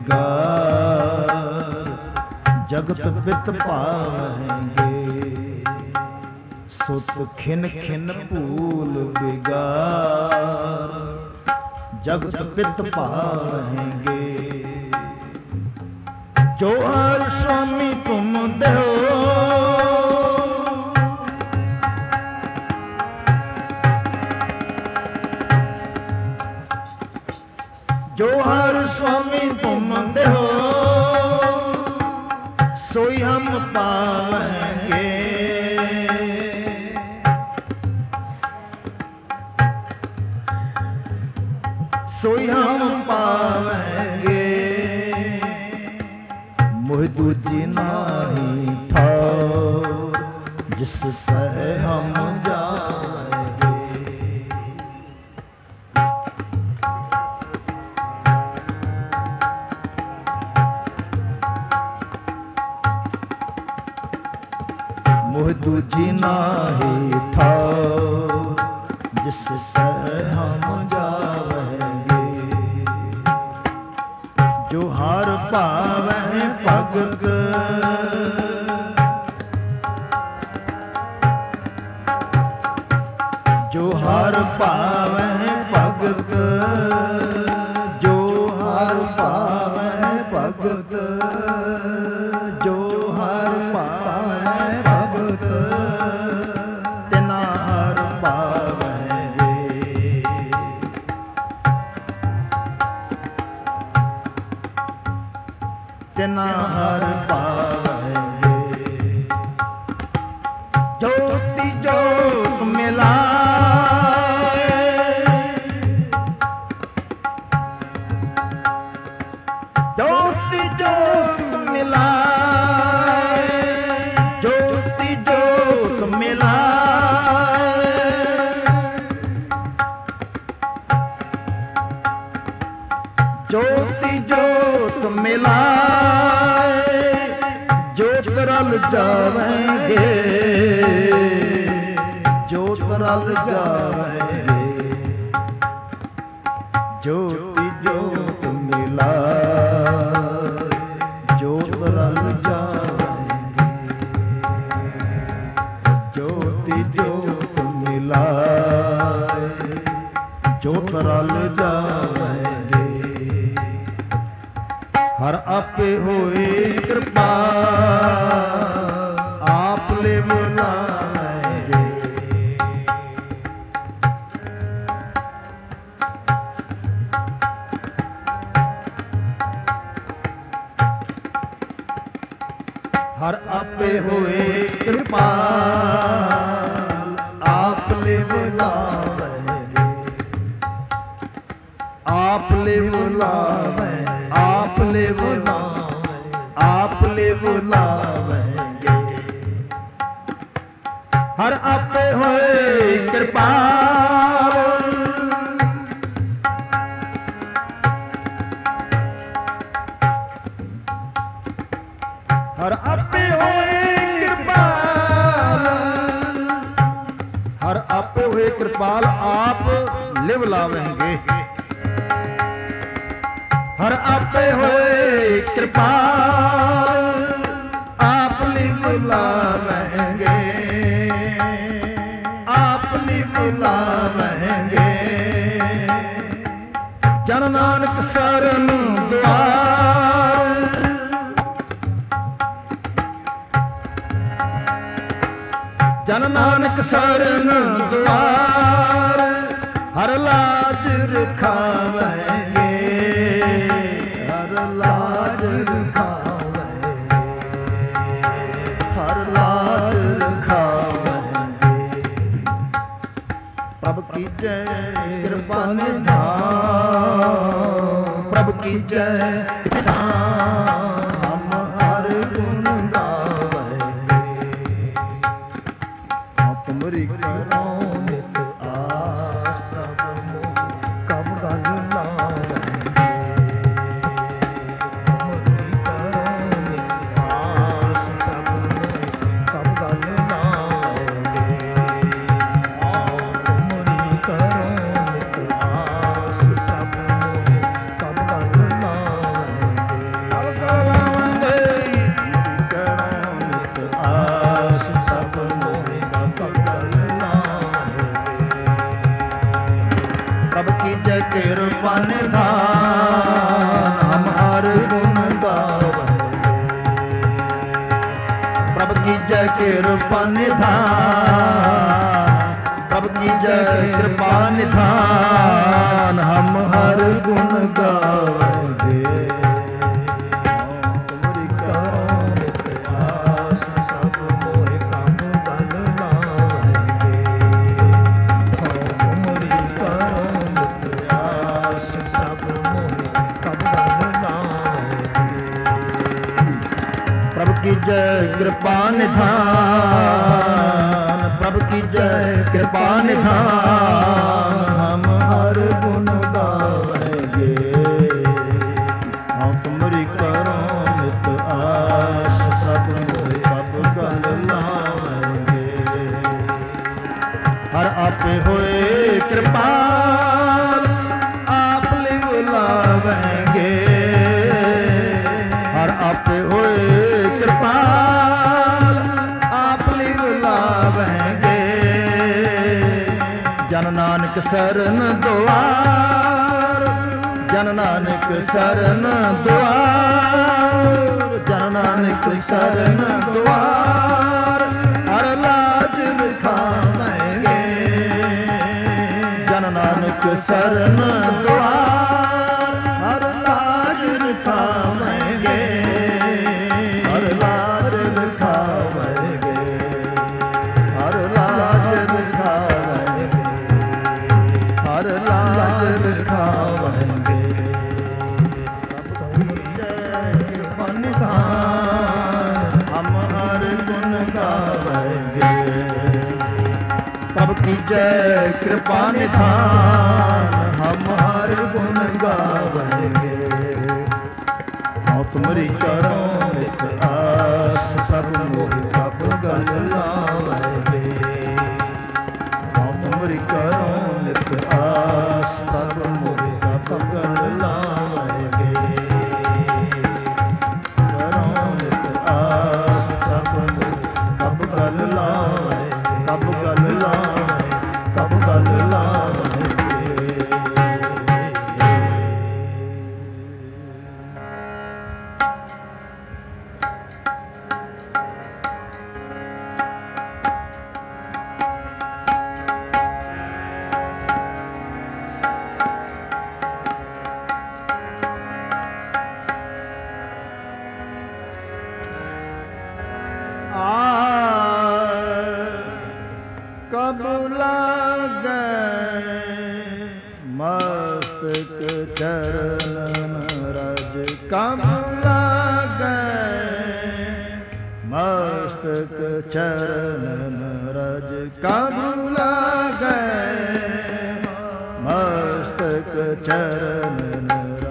ਵਿਗਾਰ ਜਗਤ ਪਿਤ ਭਾਵਹਿਗੇ। ਸੁਤ ਖਿਨ ਖਿਨ ਭੂਲ ਵਿਗਾਰ ਜਗਤ ਪਿਤ ਭਾਵਹਿਗੇ। ਜੋ ਹਰ ਸੁਆਮੀ ਤੁਮ ਦੇਓ ਜੋ ਹਰ ਸੁਆਮੀ ਤੁਮ ਦੇਓ ਸੋਈ ਹਮ ਪਾਵਹਿਗੇ। ਸੋਈ ਹਮ ਪਾਵਹਿਗੇ। ਮੋਹਿ ਦੂਜੀ ਨਾਹੀ ਠਾਉ ਜਿਸ ਸਹਿ ਹਮ ਜਾਵਹਿਗੇ। ਮੋਹਿ ਦੂਜੀ ਨਾਹੀ ਠਾਉ ਜਿਸ ਸਹਿ ਹਮ ਜਾਵਹਿਗੇ। ਜੋ ਹਰ ਭਾਵਹਿ ਭਗਤ ਜੋ ਹਰ ਭਾਵਹਿ ਭਗਤ ਜੋ ਹਰ ਭਾਵਹਿ ਭਗਤ ਜੋ ਹਰ ਭਾਵਹਿ ਭਗਤ ਤਿਨਾ ਹਰ ਭਾਵ ਤਿਨਾ ਹਰ ਪਾਵੈਂਗੇ। ਜੋਤੀ ਜੋਤ ਮਿਲਾਏ, ਜੋਤੀ ਜੋਤ ਮਿਲਾਏ, ਜੋਤੀ ਜੋਤ ਮਿਲਾਏ, ਜੋਤੀ ਜੋਤ ਮਿਲਾਏ, ਜੋਤ ਰਲ ਜਾਵਾਂਗੇ, ਜੋਤ ਰਲ ਜਾਵਾਂਗੇ। ਜੋਤੀ ਜੋਤ ਮਿਲਾਏ, ਜੋਤ ਰਲ ਜਾਵਾਂਗੇ, ਜੋਤੀ ਜੋਤ ਮਿਲਾਏ, ਜੋਤ ਰਲ ਜਾਵਾਂਗੇ। ਹਰ ਆਪੇ ਹੋਏ ਕਿਰਪਾ, ਆਪ ਲੈ ਬੁਲਾਵਾਂਗੇ। ਹਰ ਆਪੇ ਹੋਏ ਕਿਰਪਾ, ਆਪ ਲੈ ਬੁਲਾਵਾਂਗੇ, ਆਪ ਲੈ ਬੁਲਾਵਾਂਗੇ, ਆਪ ਲੈ ਬੁਲਾਵਾਂਗੇ, ਆਪ ਲੈ ਬੁਲਾਵਾਂਗੇ। ਹਰ ਆਪੇ ਹੋਏ ਕਿਰਪਾਲ, ਹਰ ਆਪੇ ਹੋਏ ਕਿਰਪਾਲ, ਹਰ ਆਪੇ ਹੋਏ ਕਿਰਪਾਲ, ਆਪ ਲਿਵ ਲਾਵਾਂਗੇ। ਹਰ ਆਪੇ ਹੋਏ ਕਿਰਪਾਲ, ਆਪ ਲਿਵ ਲਾਵਾਂਗੇ, ਆਪ ਲਿਵ ਲਾਵਾਂਗੇ। ਜਨ ਨਾਨਕ ਸਰਨ ਦੁਆਰ, ਜਨ ਨਾਨਕ ਸਰਨ ਦੁਆਰ, ਹਰ ਲਾਜ ਰਖਾਵਾਂਗੇ, ਹਰ ਲਾਜ ਰਖਾਵਾਂਗੇ, ਹਰ ਲਾਜ ਰਖਾਵਾਂਗੇ। ਪ੍ਰਭ ਕੀ ਜੈ ਕਿਰਪਾ ਨਿਧਾਨ, ਪ੍ਰਭ ਕੀ ਜੈ ਨਿਧਾਨ, ਹਮ ਹਰ ਗੁਣ ਗਾਵਾਂਗੇ। ਤੁਮਰੀ ਕਰੋ ਨਿਤ ਆਸ, ਪ੍ਰਭ ਮੋਹ ਕਬ ਗਲ ਲਾਵਾਂਗੇ। ਤੁਮਰੀ ਕਰੋ ਨਿਤ ਆਸ, ਪ੍ਰਭ ਮੋਹ ਕਬ ਗਲ ਲਾਵਾਂਗੇ। ਤੁਮਰੀ ਕਰੋ ਨਿਤ ਆਸ, ਪ੍ਰਭ ਮੋਹ ਕਬ ਗਲ ਲਾਵਾਂਗੇ। ਕਬ ਗਲ ਲਾਵਾਂਗੇ, ਕਰੋ ਨਿਤ ਆਸ, ਪ੍ਰਭ ਮੋਹ ਕਬ ਗਲ ਲਾਵਾਂਗੇ। ਪ੍ਰਭ ਕੀ ਜੈ ਕਿਰਪਾ ਨਿਧਾਨ, ਹਮ ਹਰ ਗੁਣ ਗਾਵਾਂਗੇ। ਪ੍ਰਭ ਕੀ ਜੈ ਕਿਰਪਾ ਨਿਧਾਨ, ਪ੍ਰਭ ਕੀ ਜੈ ਕਿਰਪਾ ਨਿਧਾਨ, ਹਮ ਹਰ ਗੁਣ ਗਾਵਾਂਗੇ। ਤੁਮਰੀ ਕਰੋ ਨਿਤ ਆਸ, ਸਭ ਮੋਹਿ ਕਬ ਗਲ ਲਾਵਾਂਗੇ। ਤੁਮਰੀ ਕਰੋ ਨਿਤ ਆਸ, ਸਭ ਮੋਹਿ ਕਬ ਗਲ ਲਾਵਾਂਗੇ। ਪ੍ਰਭ ਕੀ ਜੈ ਕਿਰਪਾ ਨਿਧਾਨ, ਪ੍ਰਭ ਕੀ ਜੈ ਕਿਰਪਾ ਨਿਧਾਨ, ਹਮ ਹਰ ਗੁਣ ਗਾਵਾਂਗੇ। ਹਉ ਤੁਮਰੀ ਕਰੋ ਨਿਤ ਆਸ, ਸਭ ਮੋਹਿ ਕਬ ਗਲ ਲਾਵਾਂਗੇ। ਹਰ ਆਪੇ ਹੋਏ ਕਿਰਪਾਲ, ਆਪ ਲਿਵ ਲਾਵਾਂਗੇ। ਹਰ ਆਪੇ ਹੋਏ ਕਿਰਪਾਲ, ਆਪ ਲਿਵ ਲਾਵਾਂਗੇ। ਜਨ ਨਾਨਕ ਸਰਨ ਦੁਆਰ, ਜਨ ਨਾਨਕ ਸਰਨ ਦੁਆਰ, ਜਨ ਨਾਨਕ ਸਰਨ ਦੁਆਰ, ਹਰ ਲਾਜ ਰਖਾਵਾਂਗੇ। ਜਨ ਨਾਨਕ ਸਰਨ ਦੁਆਰ, ਹਰ ਲਾਜ ਰਖਾਵਾਂਗੇ। ਪ੍ਰਭ ਕੀਜੈ ਕਿਰਪਾ ਨਿਧਾਨ, ਹਮ ਹਰ ਗੁਣ ਗਾਵਹਿਗੇ। ਹਉ ਤੁਮਰੀ ਕਰੋ ਨਿਤ ਆਸ, ਸਭ ਮੋਹਿ ਕਬ ਗਲ ਲਾਵਹਿਗੇ। ਹਉ ਤੁਮਰੀ ਕਰੋ ਨਿਤ ਆਸ, ਸਭ ਮੋਹਿ ਕਬ ਗਲ ਲਾਵਹਿਗੇ। ਕਰੋ ਨਿਤ ਆਸ, ਸਭ ਮੋਹਿ ਕਬ ਗਲ ਲਾਵਹਿਗੇ। ਕਬ ਗਲ ਲਾਵਹਿ, ਕਬ ਗਲ ਲਾਵਹਿਗੇ। ਕਬ ਲਾਗੈ ਮਸਤਕ ਚਰਨ ਰਜ, ਕਬ ਲਾਗੈ ਮਸਤਕ ਚਰਨ ਰਜ, ਕਬ ਲਾਗੈ ਮਸਤਕ ਚਰਨ ਰਜ।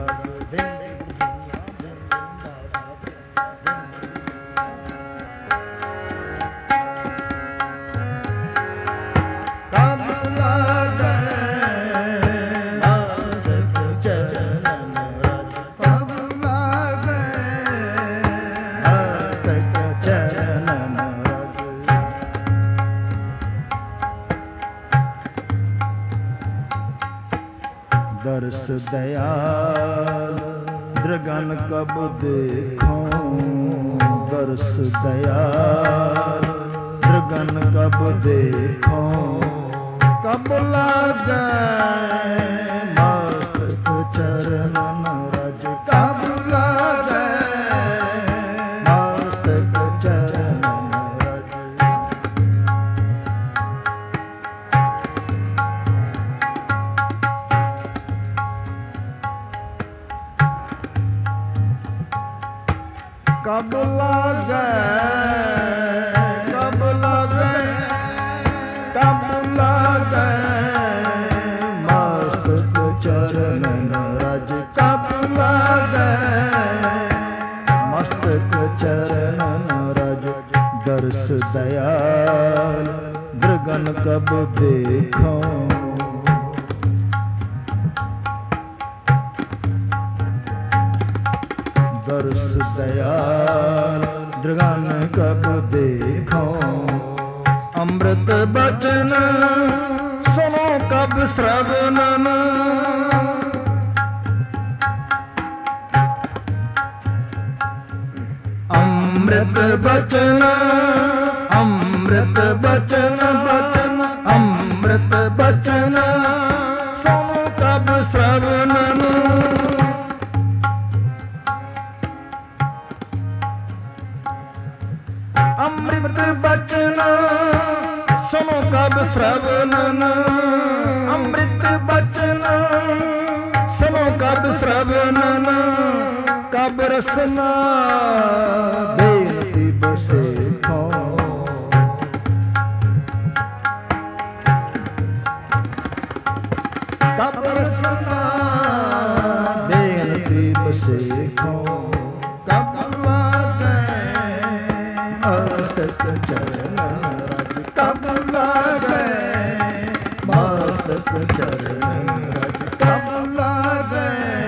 ਦਰਸ ਦਇਆਲ ਦ੍ਰਿਗਨ ਕਬ ਦੇਖੋ, ਦਰਸ ਦਇਆਲ ਦ੍ਰਿਗਨ ਕਬ ਦੇਖੋ। ਕਬ ਲਾਗੈ ਮਸਤਕ ਚਰਨ ਰਜ, ਕਬ ਲਾਗੈ ਮਸਤਕ ਚਰਨ ਰਜ। ਕਬ ਲਾਗੈ, ਕਬ ਲਾਗੈ, ਕਬ ਲਾਗੈ ਮਸਤਕ ਚਰਨ ਰਜ, ਕਬ ਲਾਗੈ ਮਸਤਕ ਚਰਨ ਰਜ। ਦਰਸ ਦਇਆਲ ਦ੍ਰਿਗਨ ਕਬ ਦੇਖੋ, ਦਰਸ ਦਇਆਲ ਦ੍ਰਿਗਨ ਕਬ ਦੇਖੋ। ਅੰਮ੍ਰਿਤ ਬਚਨ ਸੁਨੋ ਕਬ ਸ਼੍ਰਵਣਨ, ਅੰਮ੍ਰਿਤ ਬਚਨ, ਅੰਮ੍ਰਿਤ ਬਚਨ, ਬਚਨ ਅੰਮ੍ਰਿਤ ਬਚਨ ਸੁਨੋ ਕਬ ਸ਼੍ਰਵਣਨ। ਅੰਮ੍ਰਿਤ ਬਚਨ ਸੁਨੋ ਕਬ ਸ਼੍ਰਵਣਨ, ਅੰਮ੍ਰਿਤ ਬਚਨ ਸੁਨੋ ਕਬ ਸ਼੍ਰਵਣਨ। ਕਬ ਰਸਨਾ ਬੇਨਤੀ ਬਸੇਖੋ, ਕਬ ਰਸਨਾ ਬੇਨਤੀ ਬਸੇਖੋ। ਕਬ ਲਾਗੈ ਮਸਤਕ ਚਰਨ ਰਜ, ਕਬ ਲਾਗੈ ਮਸਤਕ ਚਰਨ ਰਜ, ਕਬ ਲਾਗੈ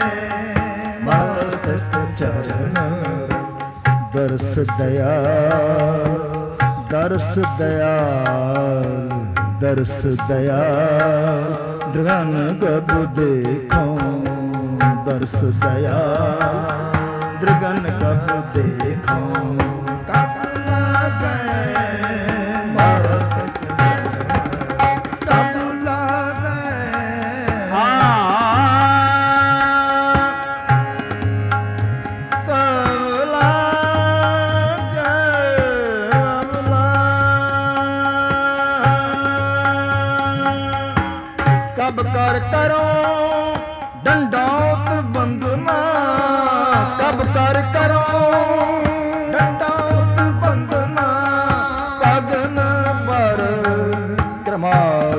ਮਸਤਕ ਚਰਨ ਰਜ। ਦਰਸ ਦਇਆਲ, ਦਰਸ ਦਇਆਲ, ਦਰਸ ਦਇਆਲ ਦ੍ਰਿਗਨ ਕਬ ਦੇਖੋ, ਦਰਸ ਦਇਆਲ ਦ੍ਰਿਗਨ ਕਬ ਦੇਖੋ। ਕਬ ਲਾਗੈ ਮਸਤਕ ਚਰਨ, ਕਬ ਲਾਗੈ ਕਬ ਕਰ ਕਰੋ ਡੰਡੌਤ ਬੰਦਨਾ, ਕਬ ਕਰ ਕਰੋ ਡੰਡੌਤ ਬੰਦਨਾ। ਪਗਨ ਬਰ ਕਰਮਾ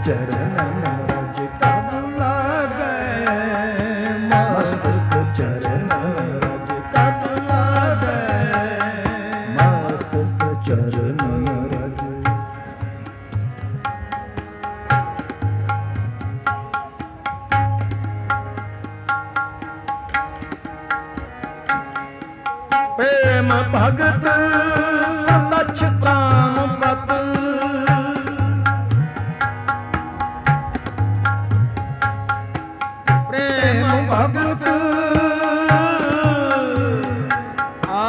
ਚਰਨਨ ਰਜ ਕਬ ਲਾਗੈ ਮਸਤਕ ਚਰਨਨ ਰਜ ਕਬ ਲਾਗੈ ਮਸਤਕ ਚਰਨਨ ਰਜ ਪ੍ਰੇਮ ਭਗਤ ਲਛ ਪ੍ਰਾਨ ਪਤ ਪ੍ਰੇਮ ਭਗਤ ਆ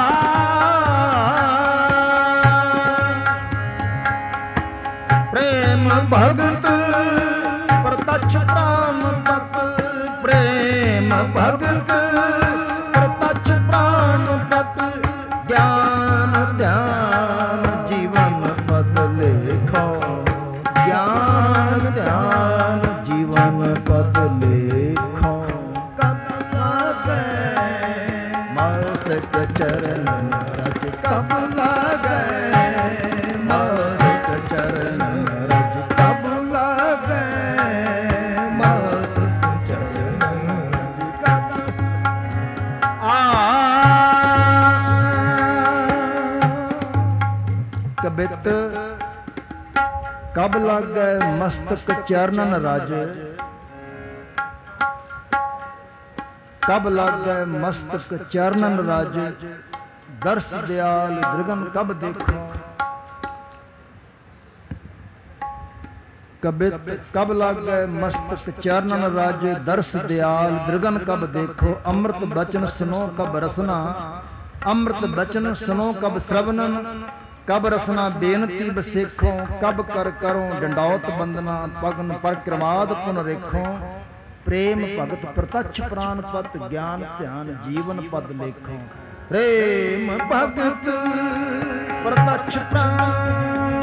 ਪ੍ਰੇਮ ਭਗਤ ਪ੍ਰਤਛ ਪ੍ਰਾਨ ਪਤ ਪ੍ਰੇਮ ਭਗਤ ਪ੍ਰਤਛ ਪ੍ਰਾਨ ਪਤ ਗਿਆਨ ਧਿਆਨ ਜੀਵਨ ਪਦ ਲੇਖੋ ਗਿਆਨ ਧਿਆਨ ਜੀਵਨ ਪਦ ਲੇਖੋ ਕਬ ਲਾਗੈ ਮਸਤਕ ਚਰਨ ਰਜ ਕਬ ਲਾਗੈ ਮਸਤਕ ਚਰਨ ਰਜ ਕਬ ਲਾਗੈ ਮਸਤਕ ਚਰਨ ਰਜ ਕਬ ਕਬਿਤ ਕਬ ਲਾਗੈ ਮਸਤਕ ਚਰਨਨ ਰਜ ਕਬ ਲਾਗੈ ਮਸਤਕ ਚਰਨਨ ਰਜ ਦਰਸ ਦਿਆਲ ਦ੍ਰਿਗਨ ਕਬ ਦੇਖੋ ਕਬਿਤ ਕਬ ਲਾਗੈ ਮਸਤਕ ਚਰਨਨ ਰਜ ਦਰਸ ਦਿਆਲ ਦ੍ਰਿਗਨ ਕਬ ਦੇਖੋ ਅੰਮ੍ਰਿਤ ਬਚਨ ਸੁਨੋ ਕਬ ਰਸਨਾ ਅੰਮ੍ਰਿਤ ਬਚਨ ਸੁਨੋ ਕਬ ਸ਼ਰਵਨਨ ਕਬ ਰਸਨਾ ਬੇਨਤੀ ਬਸੇਖੋ ਕਬ ਕਰ ਕਰੋ ਡੰਡੌਤ ਬੰਦਨਾ ਪਗਨ ਪਰਕਰਮਾਦ ਪੁਨ ਰੇਖੋ ਪ੍ਰੇਮ ਭਗਤ ਪ੍ਰਤਛ ਪ੍ਰਾਨ ਪਤ ਗਿਆਨ ਧਿਆਨ ਜੀਵਨ ਪਦ ਲੇਖੋ ਪ੍ਰੇਮ ਭਗਤ ਪ੍ਰਤਛ ਪ੍ਰਾਨ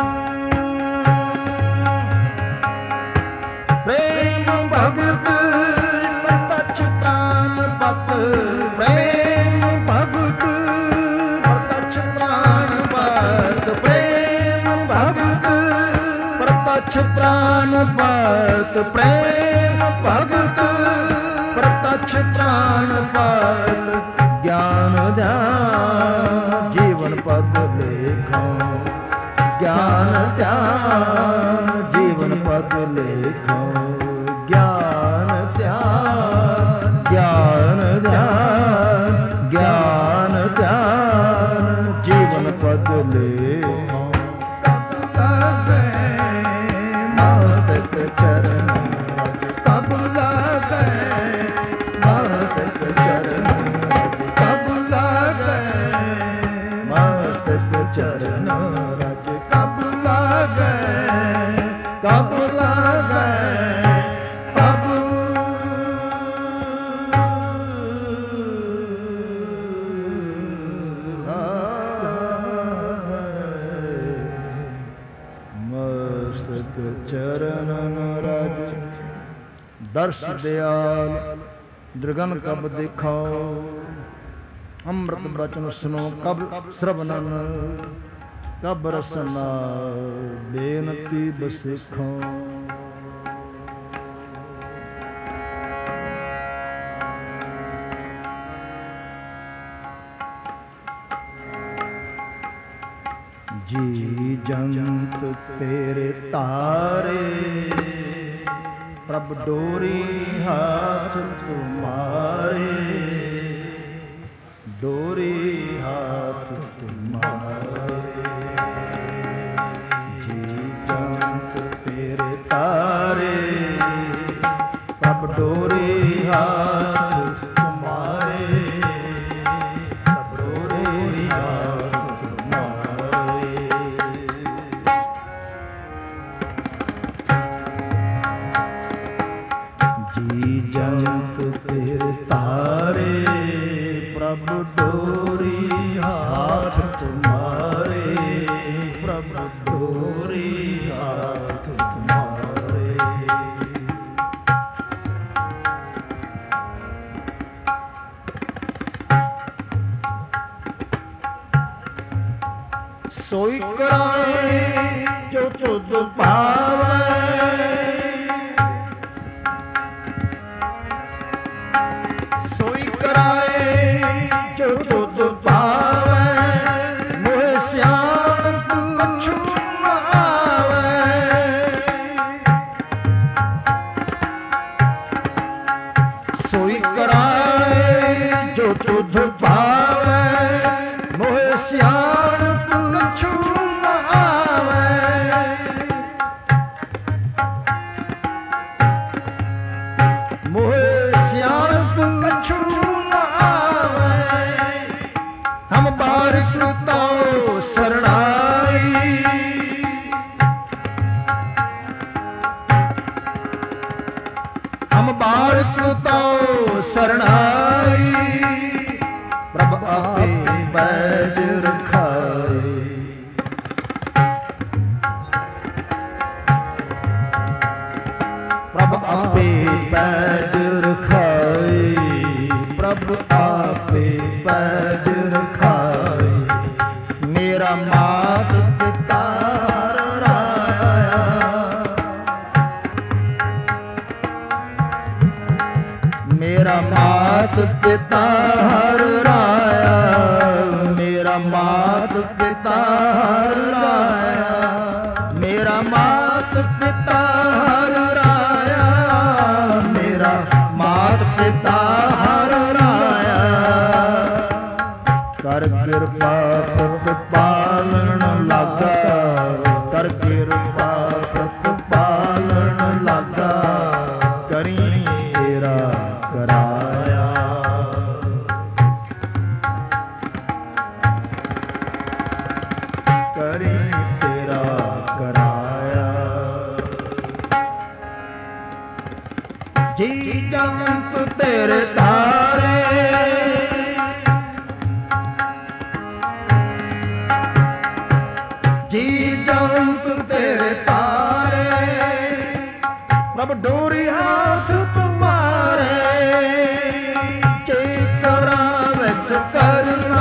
ਪ੍ਰੇਮ ਭਗਤ ਪ੍ਰਤਛ ਪ੍ਰਾਨ ਪਤ ਪ੍ਰੇਮ ਭਗਤ ਪ੍ਰਤਛ ਪ੍ਰਾਨ ਪਤ ਪ੍ਰੇਮ ਭਗਤ ਪ੍ਰਤਛ ਪ੍ਰਾਨ ਪਤ ਪ੍ਰੇਮ ਭਗਤ ਪ੍ਰਤਛ ਪ੍ਰਾਨ ਪਤ ਗਿਆਨ ਧਿਆਨ ਜੀਵਨ ਪਦ ਲੇਖੋ ਗਿਆਨ ਧਿਆਨ ਜੀਵਨ ਪਦ ਲੇਖੋ ਗਿਆਨ ਧਿਆਨ ਗਿਆਨ ਧਿਆਨ ਗਿਆਨ ਧਿਆਨ ਜੀਵਨ ਪਦ ਲੇਖੋ ਕਬ ਲਾਗੈ ਮਸਤਕ ਚਰਨ ਰਜ ਕਬ ਲਾਗੈ ਮਸਤਕ ਚਰਨ ਰਜ ਕਬ ਲਾਗੈ ਮਸਤਕ ਚਰਨ ਰਜ ਕਬ ਲਾਗੈ ਕਬ ਲਾਗੈ ਕਬ ਮਸਤਕ ਚਰਨਨ ਰਜ ਦਰਸ ਦਿਆਲ ਦ੍ਰਿਗਨ ਕਬ ਦੇਖਾਓ ਅੰਮ੍ਰਿਤ ਬਚਨ ਸੁਨੋ ਕਬ ਸ਼ਰਵਨਨ ਕਬ ਰਸਨਾ ਬੇਨਤੀ ਬਸੇਖੋ ਜੀ ਜੰਤ ਤੇਰੇ ਤਾਰੇ ਪ੍ਰਭ ਡੋਰੀ ਹਾਥ ਤੁਮਾਰੇ ਡੋਰੀ ਹਾਥ ਤੁਮਾਰੇ ਜੀ ਜੰਤ ਤੇਰੇ ਤਾਰੇ ਪ੍ਰਭ ਡੋਰੀ ਹਾਥ ਤੁਮਾਰੇ ਪ੍ਰਭ ਡੋਰੀ ਹਾਥ ਤੁਮਾਰੇ ਜੀ ਜੰਤ ਤੇਰੇ ਤਾਰੇ ਪ੍ਰਭ ਡੋਰੀ ਹਾਥ ਤੁਮਾਰੇ ਪ੍ਰਭ ਡੋਰੀ ਹਾਥ ਤੁਮਾਰੇ ਸੋਈ ਕਰਾਏ ਜੋ ਤੁਧ ਭਾਵੈ सोई कराए जो तुध भावे, मोहे सियाणप कछु न आवे। मोहे सियाणप कछु न आवे, हम बारिक तो शरणाई। हम बारिक तो शरणाई, प्रभ आपे पैज रखाए। प्रभ आपे पैज रखाए, प्रभ आपे पैज रखाए। मेरा मात पिता हर राया, मेरा मात पिता हर राया, मेरा मात पिता हर राया, मेरा मात पिता हर राया, मेरा मात पिता हर राया। कर कृपा प्रतिपालन लागा, कर कृपा प्रतिपालन लागा, करी तेरा कराया। करी तेरा कराया। जी जंत तेरे धारे, जी जंत तेरे तारे, प्रभ डोरी हाथ तुम्हारे। चेकरा वैस करना,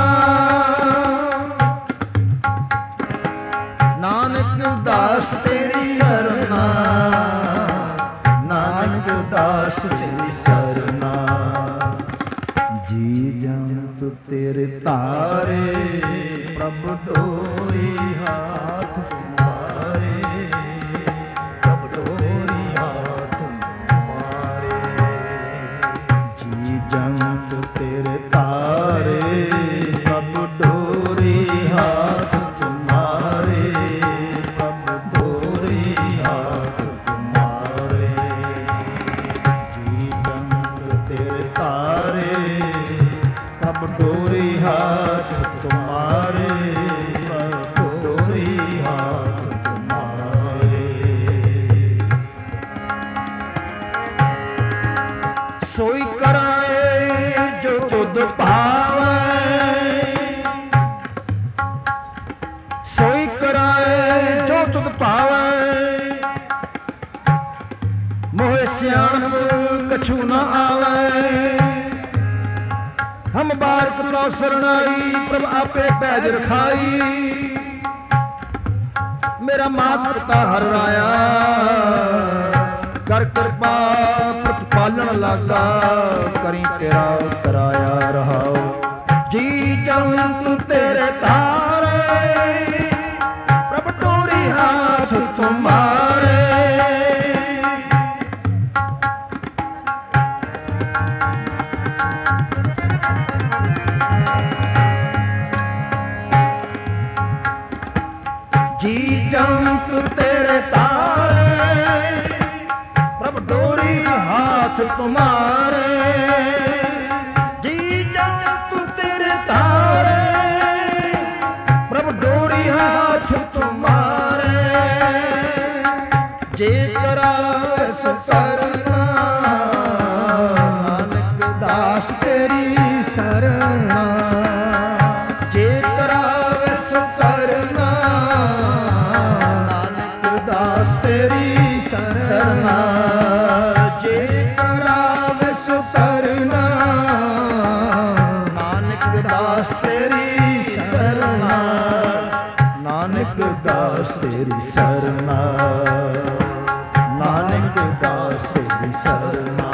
नानक दास तेरी सरना, नानक दास तेरी सरना। जी जंत तेरे तारे, प्रभ डोरी हाथ तुम्हारे, प्रभ डोरी हाथ तुम्हारे। जी जंत तेरे तारे, प्रभ डोरी हाथ तुम्हारे, प्रभ डोरी हाथ तुम्हारे। जी जंत तेरे तारे, प्रभ डोरी हाथ तुम्हारे, प्रभ डोरी हाथ तुम्हारे। सोई कराए जो तुध भावे, सोई कराए जो तुध भावे। मोहे सियाणप कछु न आवे, हम बारिक तो शरणाई, प्रभ आपे पैज रखाई। मेरा मात पिता हर राया, कर कृपा प्रतिपालन लागा, करी तेरा कराया रहाओ। जी जंत तेरे तारे, प्रभ डोरी हाथ तुम्हारे। जी जंत तेरे तारे, प्रभ डोरी हाथ तुम्हारे। जी जंत तेरे तारे, प्रभ डोरी हाथ तुम्हारे। जे तेरा सो करना, नानक दास तेरी सरना। जे तेरा सो करना, नानक दास तेरी सरना। जे तेरा सो करना, नानक दास तेरी सरना। नानक दास तेरी सरना, नानक दास तेरी सरना।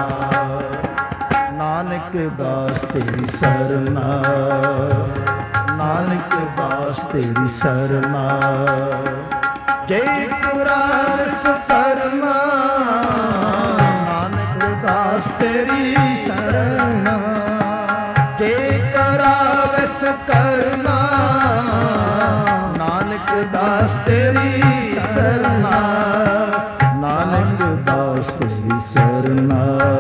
नानक दास तेरी सरना, नानक दास तेरी सरना। ਜੇ ਤੁਰਾ ਵਿਸ ਕਰਨਾ ਨਾਨਕ ਦਾਸ ਤੇਰੀ ਸਰਨਾ ਜੇ ਕਰਾ ਵਿਸ ਕਰਨਾ ਨਾਨਕ ਦਾਸ ਤੇਰੀ ਸਰਨਾ ਨਾਨਕ ਦਾਸ ਤੇਰੀ ਸਰਨਾ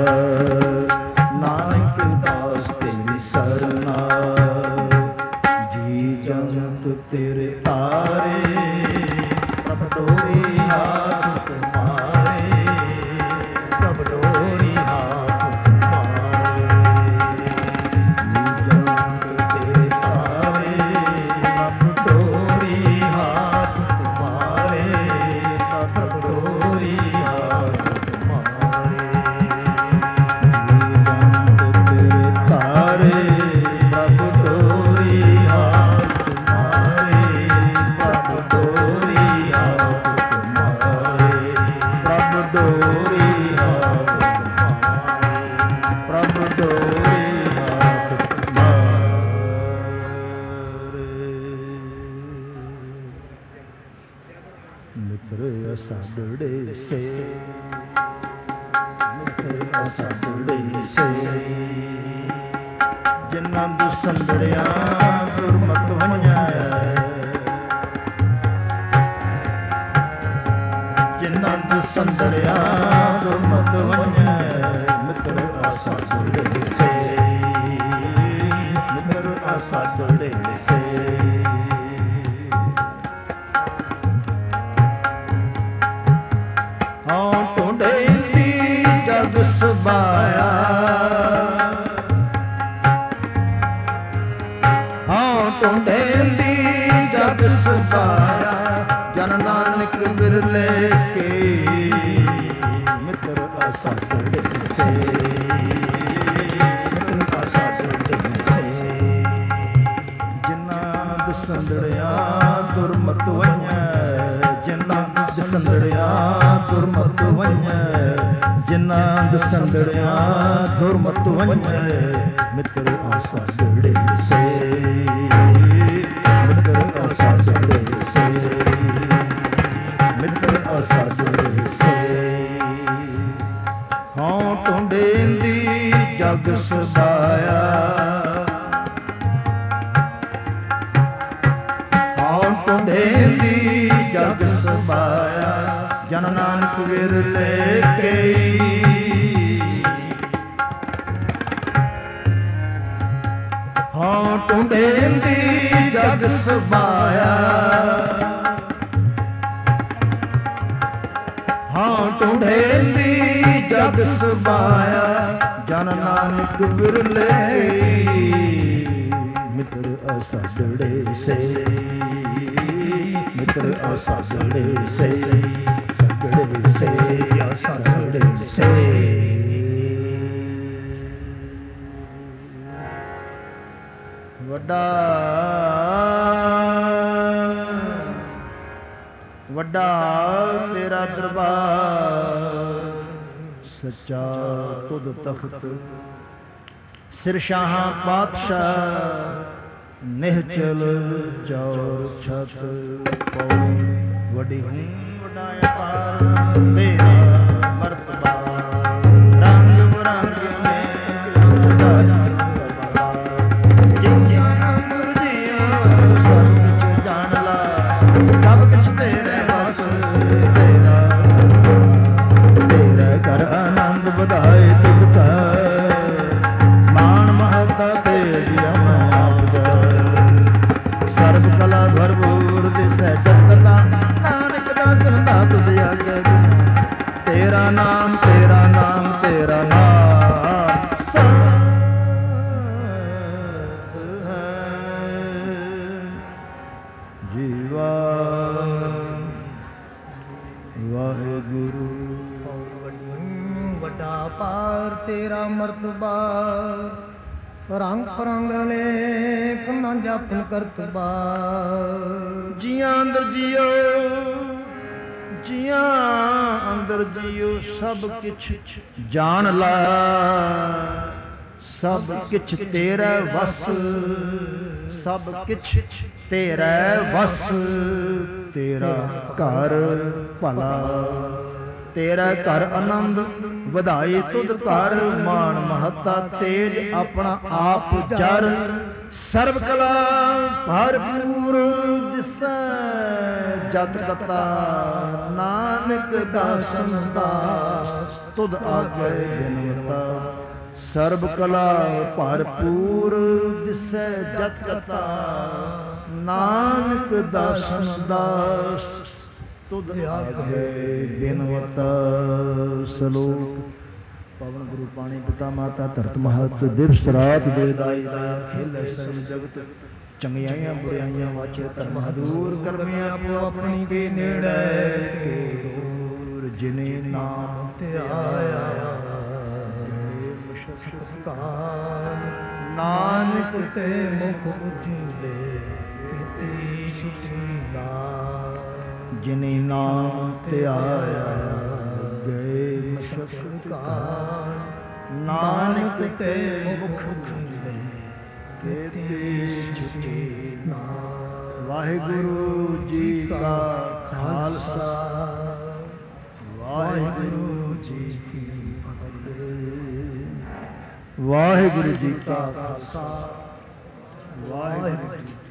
ਨਾਨਕ ਦਾਸ ਤੇਰੀ ਸਰਨਾ ਜੀ ਜੰਤ ਤੇਰੇ ਤਾਰੇ ਪ੍ਰਭ ਡੋਰੀ ਹਾਥ ਤੁਮਾਰੇ ਪ੍ਰਭ ਡੋਰੀ ਹਾਥ ਤੁਮਾਰੇ ਜੀ ਜੰਤ ਤੇਰੇ ਤਾਰੇ ਪ੍ਰਭ ਡੋਰੀ ਹਾਥ ਤੁਮਾਰੇ ਪ੍ਰਭ ਡੋਰੀ ਹਾਥ ਤੁਮਾਰੇ ਜੀ ਜੰਤ ਤੇਰੇ ਤਾਰੇ ਪ੍ਰਭ ਡੋਰੀ ਹਾਥ ਤੁਮਾਰੇ ਪ੍ਰਭ ਡੋਰੀ ਹਾਥ ਤੁਮਾਰੇ ਪ੍ਰਭ ਡੋਰੀ ਹਾਥ ਤੁਮਾਰੇ ਪ੍ਰਭ ਡੋਰੀ ਹਾਥ ਤੁਮਾਰੇ ਮਿੱਤਰ ਅਸਾੜੜੇ ਸੇ ਮਿੱਤਰ ਅਸਾੜੜੇ ਸੇ ਜਿਨ੍ਹਾਂ ਦੁਸੰਦੜਿਆਂ ਗੁਰਮਤਿ ਵੰਝਿਆ ਜਿਨ੍ਹਾਂ ਦੁਸੰਦੜਿਆਂ ਗੁਰਮਤਿ ਵੰਝਿਆ ਮਿੱਤਰ ਆਸਾ ਸੁੜੇ ਸੇ ਮਿੱਤਰ ਆਸਾ ਸੁੜੇ ਸੇ ਹਾਂ ਟੁੰਡੇ ਦੀ ਜਗ ਸੁਭਾਇਆ ਹਾਂ ਟੁੰਡੇ ਦੀ ਜਗ ਸੁਭਾਇਆ ਜਨ ਨਾਨਕ ਬਿਰਲੇ ਕੇ ਮਿੱਤਰ ਆਸਾ ਸੁੜੇ ਸੇ ਮਿੱਤਰ ਆਸਾ ਸੁੜੇ ਸੇ ਜਿਨ੍ਹਾਂ ਦੁਸੰਦੜਿਆਂ ਦੁਰਮਤ ਵੰਝਿਆ ਜਿਨ੍ਹਾਂ ਦੁਸੰਦੜਿਆਂ ਦੁਰਮਤ ਵੰਝਿਆ ਜਿਨ੍ਹਾਂ ਦੁਸੰਦੜਿਆਂ ਦੁਰਮਤ ਵੰਝਿਆ ਮਿੱਤਰ ਆਸਾ ਸੁੜੇ ਸੇ ਮਿੱਤਰ ਆਸਾ ਸੁੜੇ ਸੇ ਮਿੱਤਰ ਆਸਾ ਸੁੜੇ ਸੇ ਹਾਂ ਟੁੰਡੇ ਦੀ ਜਗ ਸੁਭਾਇਆ ਹਾਂ ਟੁੰਡੇ ਦੀ ਜਗ ਸੁਭਾਇਆ ਜਨ ਨਾਨਕ ਵਿਰਲੇ ਕੇ ਹਾਂ ਟੁੰਡੇ ਦੀ ਜਗ ਸੁਭਾਇਆ ਹਾਂ ਟੁੰਡੇ ਦੀ ਜਗ ਸੁਭਾਇਆ ਜਨ ਨਾਨਕ ਵਿਰਲੇ ਮਿੱਤਰ ਆਸਾ ਸੁੜੇ ਸੇ ਮਿੱਤਰ ਆਸਾ ਸੁੜੇ ਸੇ ਸੁੜੇ ਸੇ ਆਸਾ ਸੁੜੇ ਸੇ ਵੱਡਾ ਵੱਡਾ ਤੇਰਾ ਦਰਬਾਰ ਸੱਚਾ ਤੁਧ ਤਖਤ ਸਿਰ ਸ਼ਾਹਾਂ ਪਾਤਸ਼ਾਹ ਨਿਹਚਲ ਚੌਰ ਛਤ ਪਉ ਵੱਡੀ ਹੂੰ ਵੱਡਾ ਅਪਾਰ ਤੇਰਾ ਮਰਤਬਾ ਰੰਗ ਬਰੰਗ ਮੇ ਸਭ ਕੁਛ ਤੇਰੇ ਬਸ ਤੇਰਾ ਤੇਰੇ ਘਰ ਆਨੰਦ ਵਧਾਏ ਤੁਧ ਕਾ ਮਾਣ ਮਹੱਤਾ ਤੇਰੀ ਅਮਾਪ ਸਰਬ ਕਲਾ ਭਰਪੂਰ ਦਿਸੈ ਸਤਿਕਰਤਾ ਨਾਨਕ ਦਾਸ ਰੰਧਾ ਤੁਧ ਆਗੇ ਤੇਰਾ ਨਾਮ ਤੇਰਾ ਨਾਮ ਤੇਰਾ ਨਾਮ ਸਤ ਜੀਵਾ ਵਾਹਿਗੁਰੂ ਵੱਡਾ ਪਾਰ ਤੇਰਾ ਮਰਤਬਾ ਰੰਗ ਰੰਗ ਅਨੇਕ ਨਾ ਜਾਪਨ ਕਰਤਬਾ ਜੀਆਂ ਅੰਦਰ ਜੀਓ ਜੀਆਂ ਅੰਦਰ ਜੀਓ ਸਭ ਕਿਛ ਜਾਣ ਲਾ ਸਭ ਕਿਛ ਤੇਰਾ ਵਸ ਸਭ ਕਿਛ ਤੇਰਾ ਵਸ ਤੇਰਾ ਘਰ ਭਲਾ। ਤੇਰਾ ਘਰ ਆਨੰਦ ਵਧਾਈ ਤੁਧ ਘਰ, ਮਾਣ ਮਹੱਤਾ ਤੇਜ ਆਪਣਾ ਆਪ ਜਰ। ਸਰਬ ਕਲਾ ਭਰਪੂਰ ਦਿਸੈ ਜਤ ਕਤਾ, ਨਾਨਕ ਦਾਸਨ ਦਾਸ ਤੁਧ ਆਗੇ ਬਿਨਵਤਾ। ਸਰਬ ਕਲਾ ਭਰਪੂਰ ਦਿਸੈ ਜਤ ਕਤਾ, ਨਾਨਕ ਦਾਸਨ ਦਾਸ ਤੁਧ ਆਗੇ ਬਿਨਵਤਾ। ਸਲੋਕ। ਪਵਨ ਗੁਰੂ ਪਾਣੀ ਪਿਤਾ ਮਾਤਾ ਧਰਤ ਮਹਤ, ਦਿਵਸ ਰਾਤ ਦੇ ਦਾਈ ਦਾ ਖੇਲੇ ਸਗਲ ਜਗਤ। ਚੰਗਿਆਈਆਂ ਬੁਰਾਈਆਂ ਵਾਚੇ ਧਰਮ ਹਦੂਰ, ਕਰਮੇ ਆਪੋ ਆਪਣੀ ਕੇ ਨੇੜੇ ਕੇ ਦੂਰ। ਜਿਨੇ ਨਾਮ ਧਿਆਇਆ ਨਾਨਕ ਤੇ ਮੁਖ ਉਜਲੇ, ਕੀਤੀ ਸੁਖੀ ਨਾਮ। ਜਿਨੇ ਨਾਮ ਧਿਆਇਆ ਗਏ ਮਸ਼ਕਤ ਕਾਲ, ਨਾਨਕ ਤੇ ਮੁਖ ਉਜਲੇ, ਕੀਤੀ ਸੁਖੀ ਨਾਮ। ਵਾਹਿਗੁਰੂ ਜੀ ਕਾ ਖਾਲਸਾ, ਵਾਹਿਗੁਰੂ ਜੀ ਕੀ ਫਤਿਹ। ਵਾਹਿਗੁਰੂ ਜੀ ਕਾ ਖਾਲਸਾ, ਵਾਹਿਗੁਰੂ ਜੀ